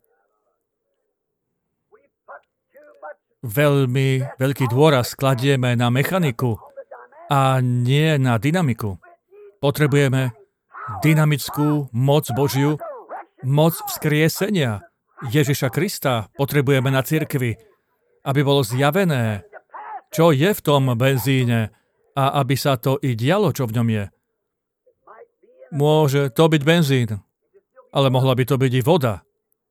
S1: Veľmi veľký dôraz kladieme na mechaniku a nie na dynamiku. Potrebujeme dynamickú moc Božiu, moc vzkriesenia Ježiša Krista. Potrebujeme na cirkvi, aby bolo zjavené, čo je v tom benzíne a aby sa to i dialo, čo v ňom je. Môže to byť benzín, ale mohla by to byť i voda.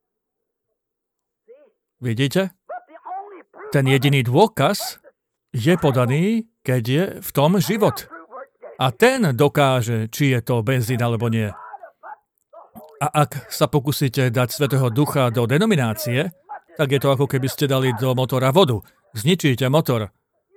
S1: Vidíte? Ten jediný dôkaz je podaný, keď je v tom život. A ten dokáže, či je to benzín alebo nie. A ak sa pokúsite dať Svätého Ducha do denominácie, tak je to ako keby ste dali do motora vodu. Zničíte motor.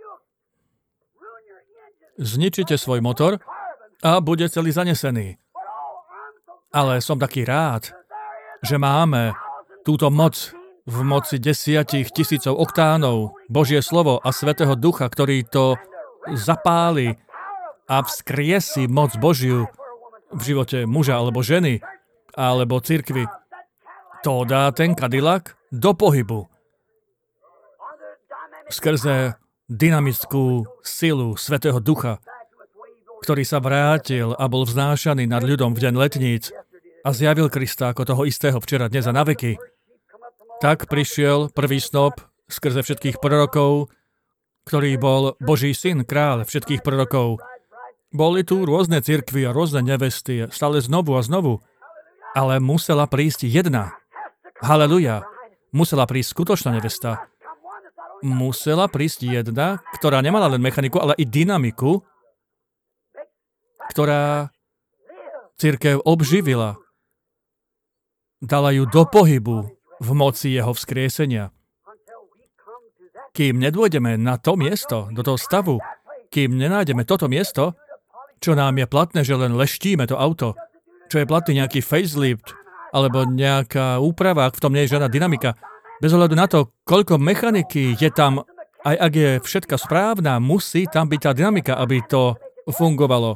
S1: Zničíte svoj motor a bude celý zanesený. Ale som taký rád, že máme túto moc v moci 10 000 oktánov, Božie slovo a Svätého Ducha, ktorý to zapáli a vzkriesi moc Božiu v živote muža alebo ženy alebo cirkvi. To dá ten Cadillac do pohybu. Skrze dynamickú silu Svätého Ducha, ktorý sa vrátil a bol vznášaný nad ľudom v deň letníc a zjavil Krista ako toho istého včera, dnes a na veky. Tak prišiel prvý snop skrze všetkých prorokov, ktorý bol Boží syn, kráľ všetkých prorokov. Boli tu rôzne cirkvi a rôzne nevesty, stále znovu a znovu. Ale musela prísť jedna. Haleluja. Musela prísť skutočná nevesta. Musela prísť jedna, ktorá nemala len mechaniku, ale i dynamiku, ktorá cirkev obživila. Dala ju do pohybu v moci jeho vzkriesenia. Kým nedôjdeme na to miesto, do toho stavu, kým nenájdeme toto miesto, čo nám je platné, že len leštíme to auto, čo je platný nejaký facelift, alebo nejaká úprava, ak v tom nie je žiadna dynamika, bez ohľadu na to, koľko mechaniky je tam, aj ak je všetka správna, musí tam byť tá dynamika, aby to fungovalo.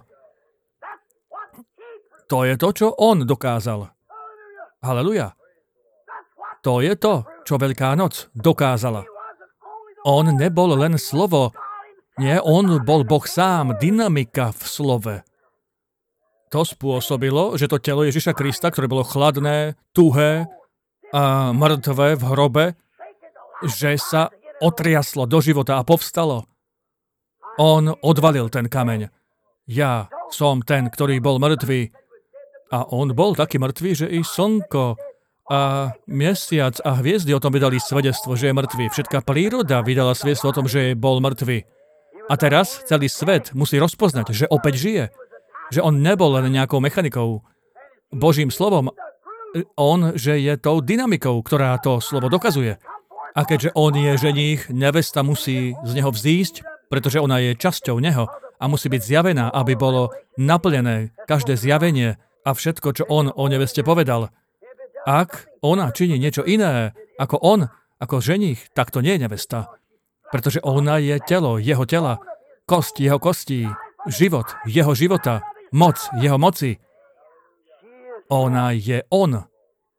S1: To je to, čo on dokázal. Haleluja. To je to, čo Veľká noc dokázala. On nebol len slovo. Nie, on bol Boh sám, dynamika v slove. To spôsobilo, že to telo Ježiša Krista, ktoré bolo chladné, tuhé a mŕtve v hrobe, že sa otriaslo do života a povstalo. On odvalil ten kameň. Ja som ten, ktorý bol mŕtvý. A on bol taký mŕtvý, že i slnko a mesiac a hviezdy o tom vydali svedectvo, že je mŕtvý. Všetká príroda vydala svedectvo o tom, že bol mŕtvý. A teraz celý svet musí rozpoznať, že opäť žije. Že on nebol len nejakou mechanikou. Božím slovom, on, že je tou dynamikou, ktorá to slovo dokazuje. A keďže on je ženích, nevesta musí z neho vzísť, pretože ona je časťou neho a musí byť zjavená, aby bolo naplnené každé zjavenie a všetko, čo on o neveste povedal. Ak ona činí niečo iné ako on, ako ženích, tak to nie je nevesta. Pretože ona je telo jeho tela, kosť jeho kostí, život jeho života, moc jeho moci. Ona je on.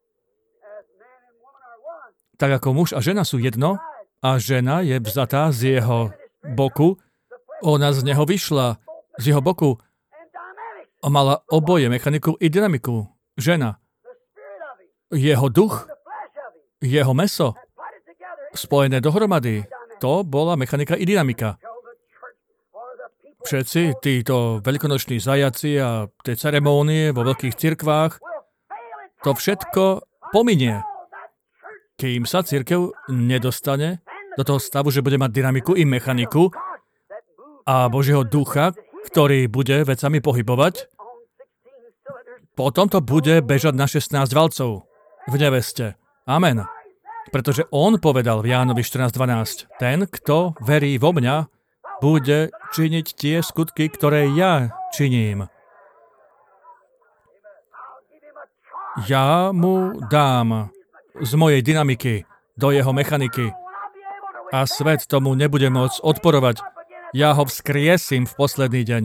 S1: Tak ako muž a žena sú jedno a žena je vzatá z jeho boku, ona z neho vyšla, z jeho boku a mala oboje, mechaniku i dynamiku. Žena. Jeho duch, jeho mäso, spojené dohromady, to bola mechanika i dynamika. Všetci títo veľkonoční zajaci a tie ceremónie vo veľkých cirkvách, to všetko pominie, kým sa cirkev nedostane do toho stavu, že bude mať dynamiku i mechaniku a Božieho ducha, ktorý bude vecami pohybovať. Potom to bude bežať na 16 valcov v neveste. Amen. Pretože on povedal v Jánovi 14.12, ten, kto verí vo mňa, bude činiť tie skutky, ktoré ja činím. Ja mu dám z mojej dynamiky do jeho mechaniky a svet tomu nebude môcť odporovať. Ja ho vzkriesím v posledný deň.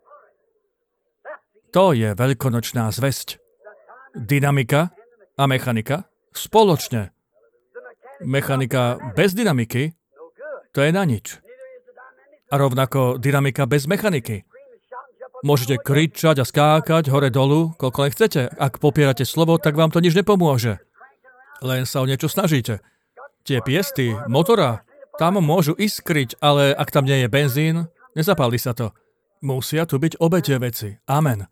S1: To je veľkonočná zvesť. Dynamika a mechanika spoločne. Mechanika bez dynamiky, to je na nič. A rovnako dynamika bez mechaniky. Môžete kričať a skákať hore-dolu, koľko len chcete. Ak popierate slovo, tak vám to nič nepomôže. Len sa o niečo snažíte. Tie piesty motora, tam môžu iskriť, ale ak tam nie je benzín, nezapáli sa to. Musia tu byť obe tie veci. Amen.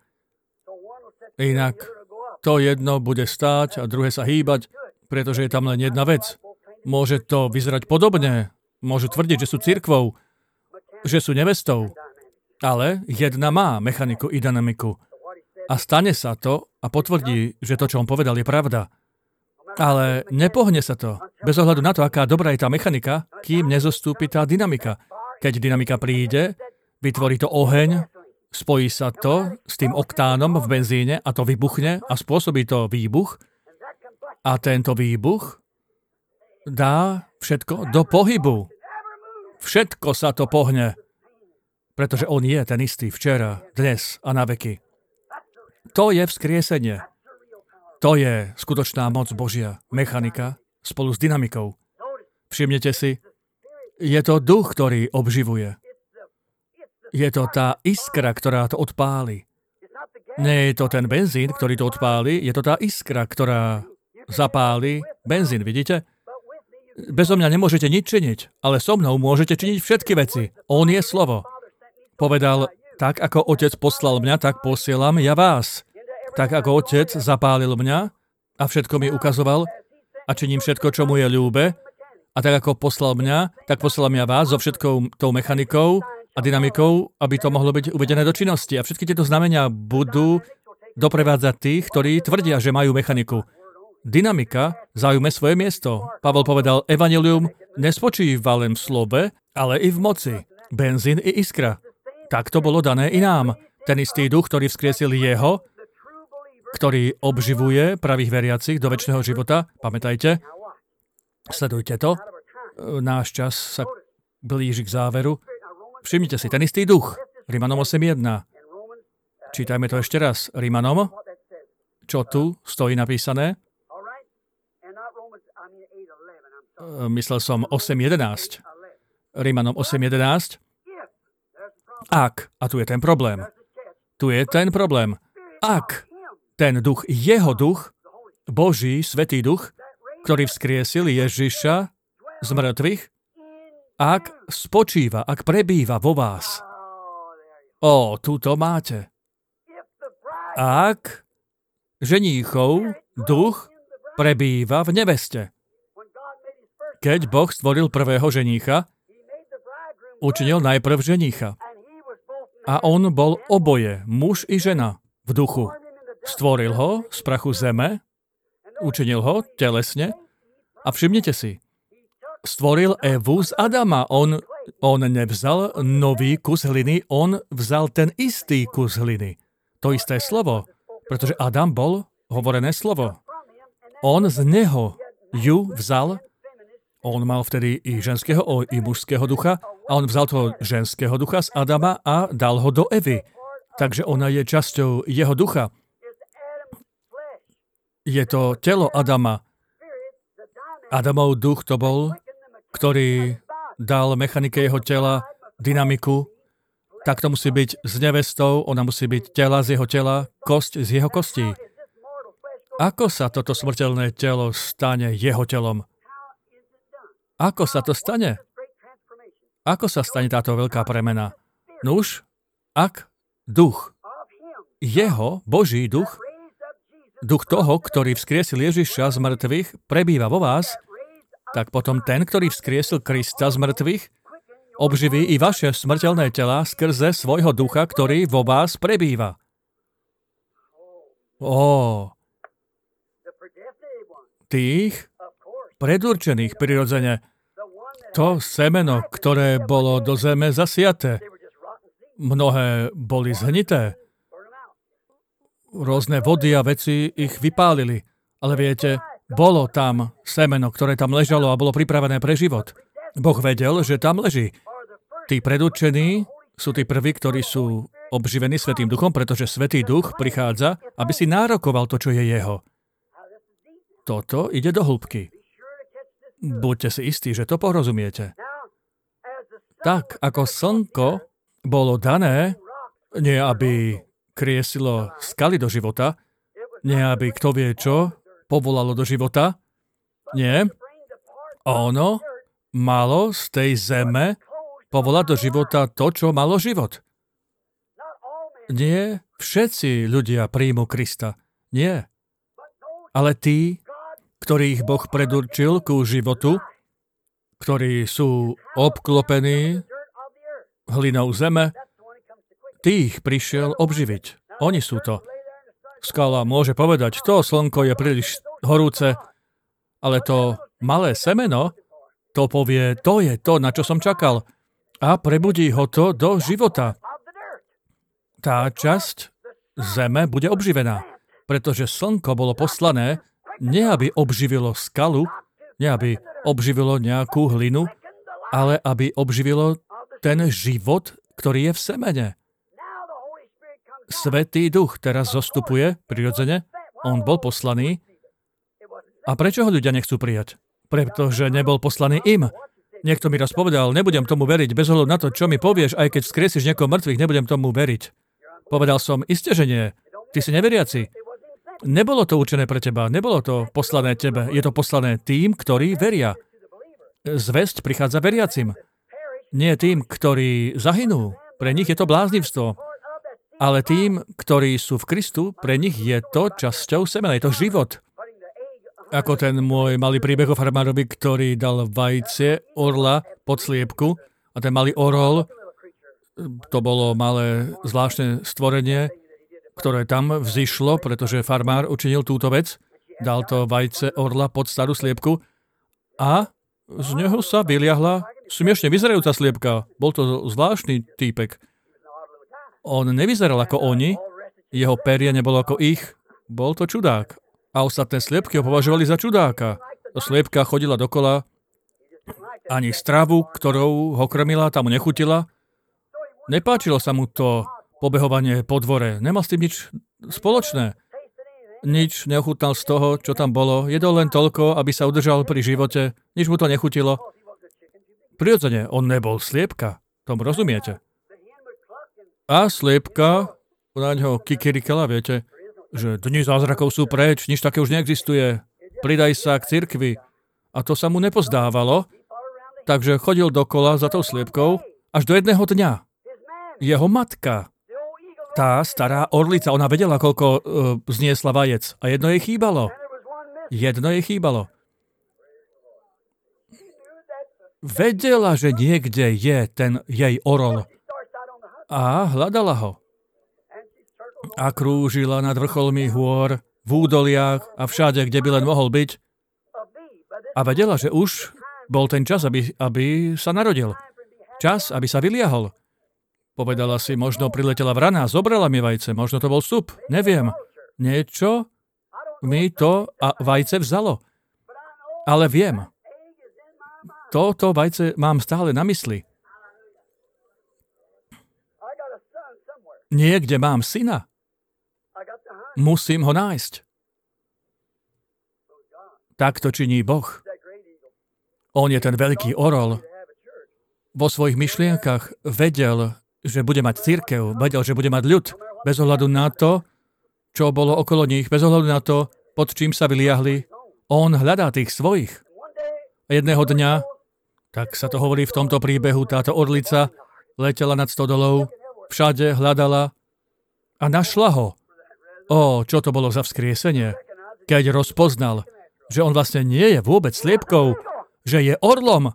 S1: Inak to jedno bude stáť a druhé sa hýbať, pretože je tam len jedna vec. Môže to vyzerať podobne. Môžu tvrdiť, že sú cirkvou, že sú nevestou. Ale jedna má mechaniku i dynamiku. A stane sa to a potvrdí, že to, čo on povedal, je pravda. Ale nepohne sa to, bez ohľadu na to, aká dobrá je tá mechanika, kým nezostúpi tá dynamika. Keď dynamika príde, vytvorí to oheň, spojí sa to s tým oktánom v benzíne a to vybuchne a spôsobí to výbuch. A tento výbuch dá všetko do pohybu. Všetko sa to pohne. Pretože on je ten istý včera, dnes a na veky. To je vzkriesenie. To je skutočná moc Božia, mechanika spolu s dynamikou. Všimnete si, je to duch, ktorý obživuje. Je to tá iskra, ktorá to odpáli. Nie je to ten benzín, ktorý to odpáli, je to tá iskra, ktorá zapáli benzín, vidíte? Bezo mňa nemôžete nič činiť, ale so mnou môžete činiť všetky veci. On je slovo. Povedal, tak ako Otec poslal mňa, tak posielam ja vás. Tak ako Otec zapálil mňa a všetko mi ukazoval a činím všetko, čo mu je ľúbe. A tak ako poslal mňa, tak posielam ja vás so všetkou tou mechanikou a dynamikou, aby to mohlo byť uvedené do činnosti. A všetky tieto znamenia budú doprevádzať tých, ktorí tvrdia, že majú mechaniku. Dynamika zaujme svoje miesto. Pavol povedal, evanjelium nespočíva len v slove, ale i v moci. Benzín i iskra. Tak to bolo dané i nám. Ten istý duch, ktorý vzkriesil jeho, ktorý obživuje pravých veriacich do večného života. Pamätajte, sledujte to. Náš čas sa blíži k záveru. Všimnite si, ten istý duch. Rimanom 8.1. Čítajme to ešte raz. Rimanom, čo tu stojí napísané? Myslel som 8.11. Rimanom 8.11. Ak, a tu je ten problém, ak ten duch, jeho duch, Boží, Svätý duch, ktorý vzkriesil Ježiša z mŕtvych, ak spočíva, ak prebýva vo vás. Tu to máte. Ak ženíchov duch prebýva v neveste. Keď Boh stvoril prvého ženícha, učinil najprv ženícha. A on bol oboje, muž i žena, v duchu. Stvoril ho z prachu zeme, učinil ho telesne a všimnite si, stvoril Evu z Adama. On nevzal nový kus hliny, on vzal ten istý kus hliny. To isté slovo, pretože Adam bol hovorené slovo. On z neho ju vzal. On mal vtedy i ženského, i mužského ducha a on vzal toho ženského ducha z Adama a dal ho do Evy. Takže ona je časťou jeho ducha. Je to telo Adama. Adamov duch to bol, ktorý dal mechanike jeho tela dynamiku. Tak to musí byť s nevestou, ona musí byť tela z jeho tela, kosť z jeho kostí. Ako sa toto smrteľné telo stane jeho telom? Ako sa to stane? Ako sa stane táto veľká premena? Nuž, ak duch, jeho, Boží duch, duch toho, ktorý vzkriesil Ježiša z mŕtvych, prebýva vo vás, tak potom ten, ktorý vzkriesil Krista z mŕtvych, obživí i vaše smrteľné tela skrze svojho ducha, ktorý vo vás prebýva. Tých predurčených prirodzene, to semeno, ktoré bolo do zeme zasiaté. Mnohé boli zhnité. rôzne vody a veci ich vypálili. Ale viete, bolo tam semeno, ktoré tam ležalo a bolo pripravené pre život. Boh vedel, že tam leží. Tí predurčení sú tí prví, ktorí sú obživení Svätým Duchom, pretože Svätý Duch prichádza, aby si nárokoval to, čo je jeho. Toto ide do hĺbky. Buďte si istí, že to porozumiete. Tak, ako slnko bolo dané, nie aby kriesilo skaly do života, nie aby kto vie čo povolalo do života, nie. Ono malo z tej zeme povolať do života to, čo malo život. Nie všetci ľudia príjmu Krista. Nie. Ale tí, ktorých Boh predurčil ku životu, ktorí sú obklopení hlinou zeme, tých prišiel obživiť. Oni sú to. Skala môže povedať, to slnko je príliš horúce, ale to malé semeno, to povie, to je to, na čo som čakal. A prebudí ho to do života. Tá časť zeme bude obživená, pretože slnko bolo poslané, nie aby obživilo skalu, nie aby obživilo nejakú hlinu, ale aby obživilo ten život, ktorý je v semene. Svätý Duch teraz zostupuje, prirodzene, on bol poslaný. A prečo ho ľudia nechcú prijať? Pretože nebol poslaný im. Niekto mi raz povedal, nebudem tomu veriť, bez ohľadu na to, čo mi povieš, aj keď vzkriesiš niekoho mŕtvych, nebudem tomu veriť. Povedal som, iste, že nie. Ty si neveriaci. Nebolo to určené pre teba, nebolo to poslané tebe, je to poslané tým, ktorí veria. Zvesť prichádza veriacim. Nie tým, ktorí zahynú, pre nich je to bláznivstvo. Ale tým, ktorí sú v Kristu, pre nich je to časťou semena, je to život. Ako ten môj malý príbeh o farmárovi, ktorý dal vajce orla pod sliepku a ten malý orol, to bolo malé zvláštne stvorenie, ktoré tam vzišlo, pretože farmár učinil túto vec, dal to vajce orla pod starú sliepku a z neho sa vyliahla smiešne vyzerajúca sliepka. Bol to zvláštny týpek. On nevyzeral ako oni, jeho perie nebolo ako ich, bol to čudák. A ostatné sliepky ho považovali za čudáka. Sliepka chodila dokola, ani stravu, ktorou ho krmila, tam mu nechutila. Nepáčilo sa mu to pobehovanie po dvore. Nemal s tým nič spoločné. Nič neochutnal z toho, čo tam bolo. Jedol len toľko, aby sa udržal pri živote. Nič mu to nechutilo. Prirodzene, on nebol sliepka. Tomu rozumiete? A sliepka na ňo kikirikala, viete, že dni zázrakov sú preč, nič také už neexistuje. Pridaj sa k cirkvi. A to sa mu nepozdávalo, takže chodil dokola za tou sliepkou až do jedného dňa. Jeho matka, tá stará orlica, ona vedela, koľko zniesla vajec. A jedno jej chýbalo. Vedela, že niekde je ten jej orol. A hľadala ho. A krúžila nad vrcholmi hôr, v údoliach a všade, kde by len mohol byť. A vedela, že už bol ten čas, aby sa narodil. Čas, aby sa vyliahol. Povedala si, možno priletela vrana, zobrala mi vajce, možno to bol sup, neviem. Niečo mi to a vajce vzalo. Ale viem. Toto vajce mám stále na mysli. Niekde mám syna. Musím ho nájsť. Tak to činí Boh. On je ten veľký orol. Vo svojich myšlienkach vedel, že bude mať cirkev, vedel, že bude mať ľud, bez ohľadu na to, čo bolo okolo nich, bez ohľadu na to, pod čím sa vyliahli. On hľadá tých svojich. A jedného dňa, tak sa to hovorí v tomto príbehu, táto orlica letela nad stodolou, všade hľadala a našla ho. Čo to bolo za vzkriesenie, keď rozpoznal, že on vlastne nie je vôbec sliepkou, že je orlom.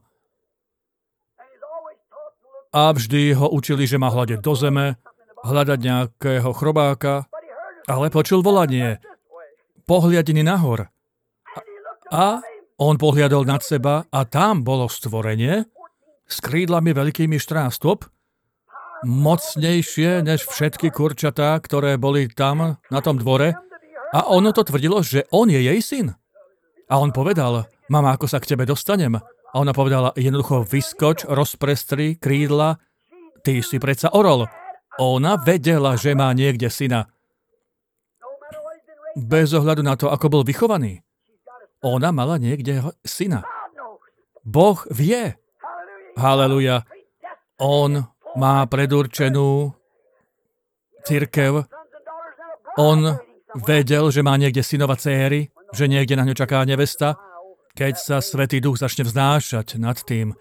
S1: A vždy ho učili, že má hľadať do zeme, hľadať nejakého chrobáka, ale počul volanie. Pohliadni nahor. A on pohliadol nad seba a tam bolo stvorenie s krídlami veľkými štrástop mocnejšie než všetky kurčatá, ktoré boli tam na tom dvore. A ono to tvrdilo, že on je jej syn. A on povedal, mama, ako sa k tebe dostanem? A ona povedala, jednoducho vyskoč, rozprestri krídla, ty si predsa orol. Ona vedela, že má niekde syna. Bez ohľadu na to, ako bol vychovaný. Ona mala niekde syna. Boh vie. Haleluja. On má predurčenú cirkev. On vedel, že má niekde synova céry, že niekde na ňu čaká nevesta, keď sa Svätý Duch začne vznášať nad tým.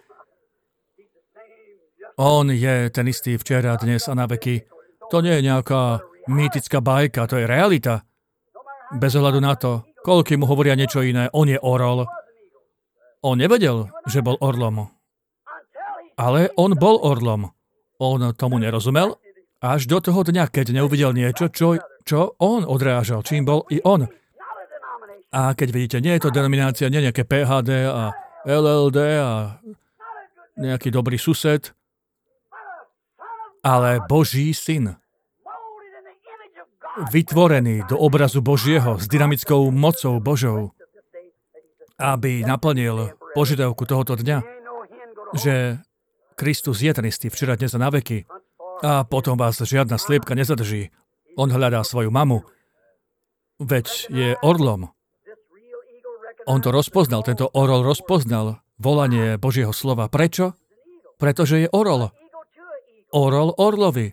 S1: On je ten istý včera, dnes a na veky. To nie je nejaká mýtická bajka, to je realita. Bez ohľadu na to, koľký mu hovoria niečo iné, on je orol. On nevedel, že bol orlom. Ale on bol orlom. On tomu nerozumel, až do toho dňa, keď neuvidel niečo, čo on odrážal, čím bol i on. A keď vidíte, nie je to denominácia, nie nejaké PHD a LLD a nejaký dobrý sused, ale Boží syn. Vytvorený do obrazu Božieho s dynamickou mocou Božou, aby naplnil požiadavku tohoto dňa, že Kristus je ten istý včera, dnes a na veky. A potom vás žiadna sliepka nezadrží. On hľadá svoju mamu. Veď je orlom. On to rozpoznal, tento orol rozpoznal volanie Božieho slova. Prečo? Pretože je orol. Orol orlovi.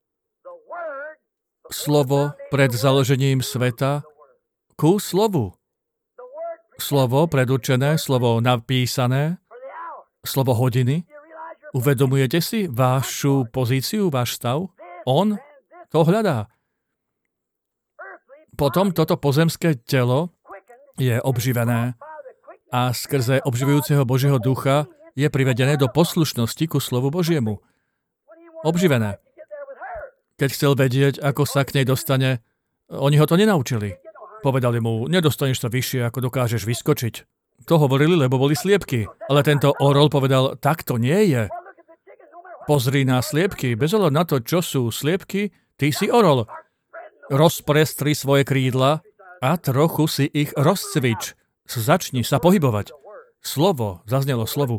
S1: Slovo pred založením sveta ku slovu. Slovo predurčené, slovo napísané, slovo hodiny. Uvedomujete si vašu pozíciu, váš stav? On to hľadá. Potom toto pozemské telo je obživené a skrze obživujúceho Božieho ducha je privedené do poslušnosti ku slovu Božiemu. Obživené. Keď chcel vedieť, ako sa k nej dostane, oni ho to nenaučili. Povedali mu, nedostaneš sa vyššie, ako dokážeš vyskočiť. To hovorili, lebo boli sliepky. Ale tento orol povedal, tak to nie je. Pozri na sliepky, bez ohľadu na to, čo sú sliepky, ty si orol. Rozprestri svoje krídla a trochu si ich rozcvič. Začni sa pohybovať. Slovo, zaznelo slovu.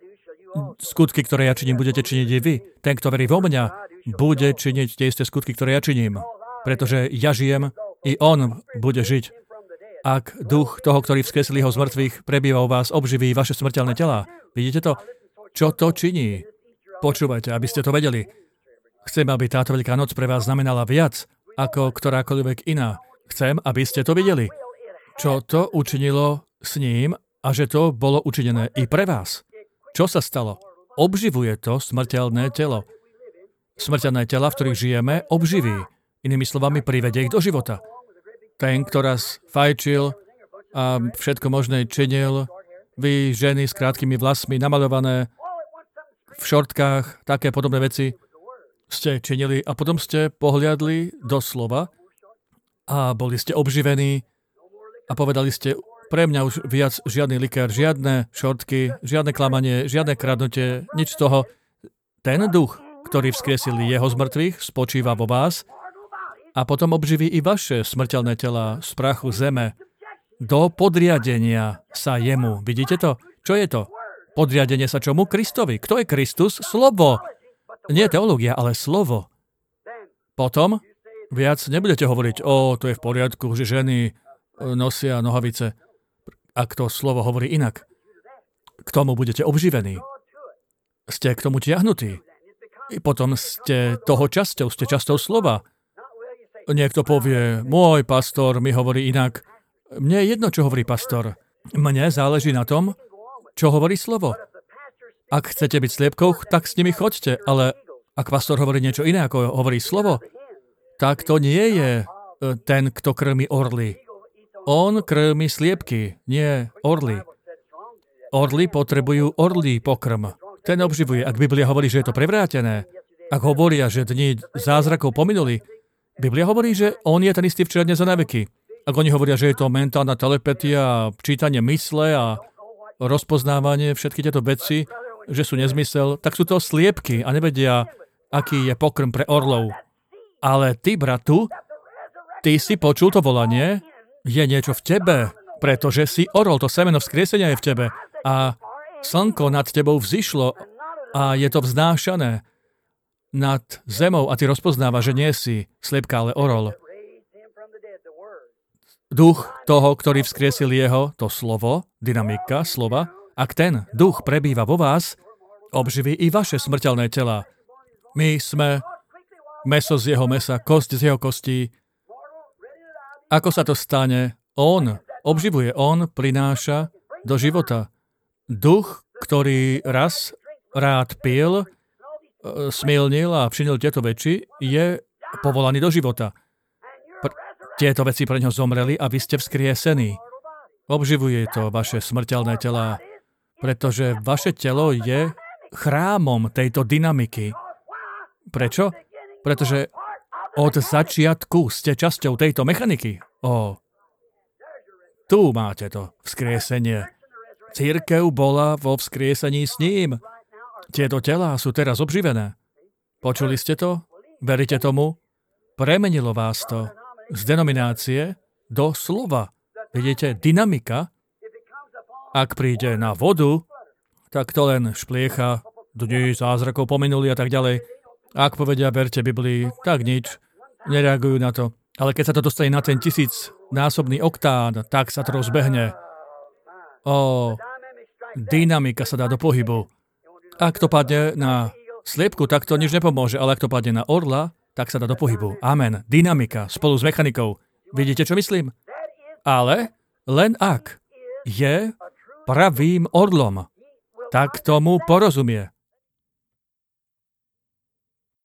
S1: Skutky, ktoré ja činím, budete činiť i vy. Ten, kto verí vo mňa, bude činiť tie isté skutky, ktoré ja činím. Pretože ja žijem, i on bude žiť. Ak duch toho, ktorý vzkreslil ho z mŕtvych, prebýva u vás, obživí vaše smrteľné telá. Vidíte to? Čo to činí? Počúvajte, aby ste to vedeli. Chcem, aby táto Veľká noc pre vás znamenala viac, ako ktorákoľvek iná. Chcem, aby ste to videli. Čo to učinilo s ním a že to bolo učinené i pre vás. Čo sa stalo? Obživuje to smrteľné telo. Smrteľné tela, v ktorých žijeme, obživí. Inými slovami, privedie ich do života. Ten, kto raz fajčil a všetko možné činil, vy ženy s krátkými vlasmi, namaľované, v šortkách, také podobné veci ste činili a potom ste pohliadli do slova a boli ste obživení a povedali ste, pre mňa už viac žiadny likér, žiadne šortky, žiadne klamanie, žiadne kradnutie, nič z toho. Ten duch, ktorý vzkriesil jeho z mŕtvych, spočíva vo vás a potom obživí i vaše smrteľné tela z prachu zeme do podriadenia sa jemu. Vidíte to? Čo je to? Podriadenie sa čomu? Kristovi. Kto je Kristus? Slovo. Nie teológia, ale slovo. Potom viac nebudete hovoriť, to je v poriadku, že ženy nosia nohavice. Ak to slovo hovorí inak, k tomu budete obživení. Ste k tomu tiahnutí. I potom ste toho časťou, ste časťou slova. Niekto povie, môj pastor mi hovorí inak. Mne je jedno, čo hovorí pastor. Mne záleží na tom, čo hovorí slovo. Ak chcete byť sliepkou, tak s nimi choďte, ale ak pastor hovorí niečo iné, ako hovorí slovo, tak to nie je ten, kto krmi orly. On krmi sliepky, nie orly. Orly potrebujú orlí pokrm. Ten obživuje. Ak Biblia hovorí, že je to prevrátené, ak hovoria, že dni zázrakov pominuli, Biblia hovorí, že on je ten istý včera, dnes a na veky. Ak oni hovoria, že je to mentálna telepatia, čítanie mysle a rozpoznávanie, všetky tieto veci, že sú nezmysel, tak sú to sliepky a nevedia aký je pokrm pre orlov. Ale ty, bratu, ty si počul to volanie, je niečo v tebe, pretože si orol, to semeno vzkriesenia je v tebe. A slnko nad tebou vzýšlo a je to vznášané nad zemou a ty rozpoznávaš, že nie si sliepka, ale orol. Duch toho, ktorý vzkriesil jeho, to slovo, dynamika slova, ak ten duch prebýva vo vás, obživí i vaše smrteľné tela. My sme mäso z jeho mäsa, kosť z jeho kostí. Ako sa to stane? On obživuje, on prináša do života. Duch, ktorý raz rád pil, smilnil a všinil tieto veci, je povolaný do života. Tieto veci pre ňo zomreli a vy ste vzkriesení. Obživuje to vaše smrteľné telá, pretože vaše telo je chrámom tejto dynamiky. Prečo? Pretože od začiatku ste časťou tejto mechaniky. Tu máte to vzkriesenie. Cirkev bola vo vzkriesení s ním. Tieto telá sú teraz obživené. Počuli ste to? Veríte tomu? Premenilo vás to z denominácie do slova. Vidíte, dynamika, ak príde na vodu, tak to len špliecha, dni zázrakov pominuli a tak ďalej. Ak povedia, verte Biblii, tak nič, nereagujú na to. Ale keď sa to dostane na ten 1000-násobný oktán, tak sa to rozbehne. Dynamika sa dá do pohybu. Ak to padne na sliepku, tak to nič nepomôže, ale ak to padne na orla, tak sa dá do pohybu. Amen. Dynamika spolu s mechanikou. Vidíte, čo myslím? Ale len ak je pravým orlom, tak tomu porozumie.